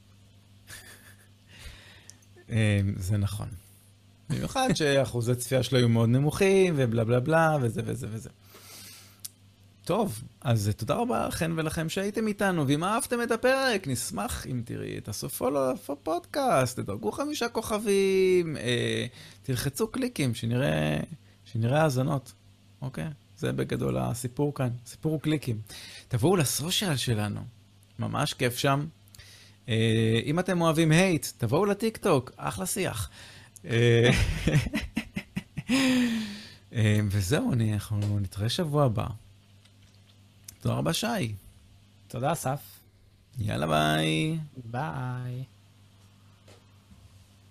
זה נכון. במיוחד שאחוזי צפייה שלו היו מאוד נמוכים, ובלה בלה בלה, וזה. טוב, אז תודה רבה לכם ולכם שהייתם איתנו, ואם אהבתם את הפרק, נשמח אם תראי את הסופו לפודקאסט, תדרגו 5 כוכבים, תלחצו קליקים, שנראה האזנות, אוקיי? זה בגדול הסיפור כאן, סיפור הוא קליקים. תבואו לסושיאל שלנו, ממש כיף שם. אם אתם אוהבים הייט, תבואו לטיק טוק, אחלה שיח. וזהו, אנחנו נתראה שבוע הבא. תודה רבה, שי. תודה, אסף. יאללה, ביי. ביי.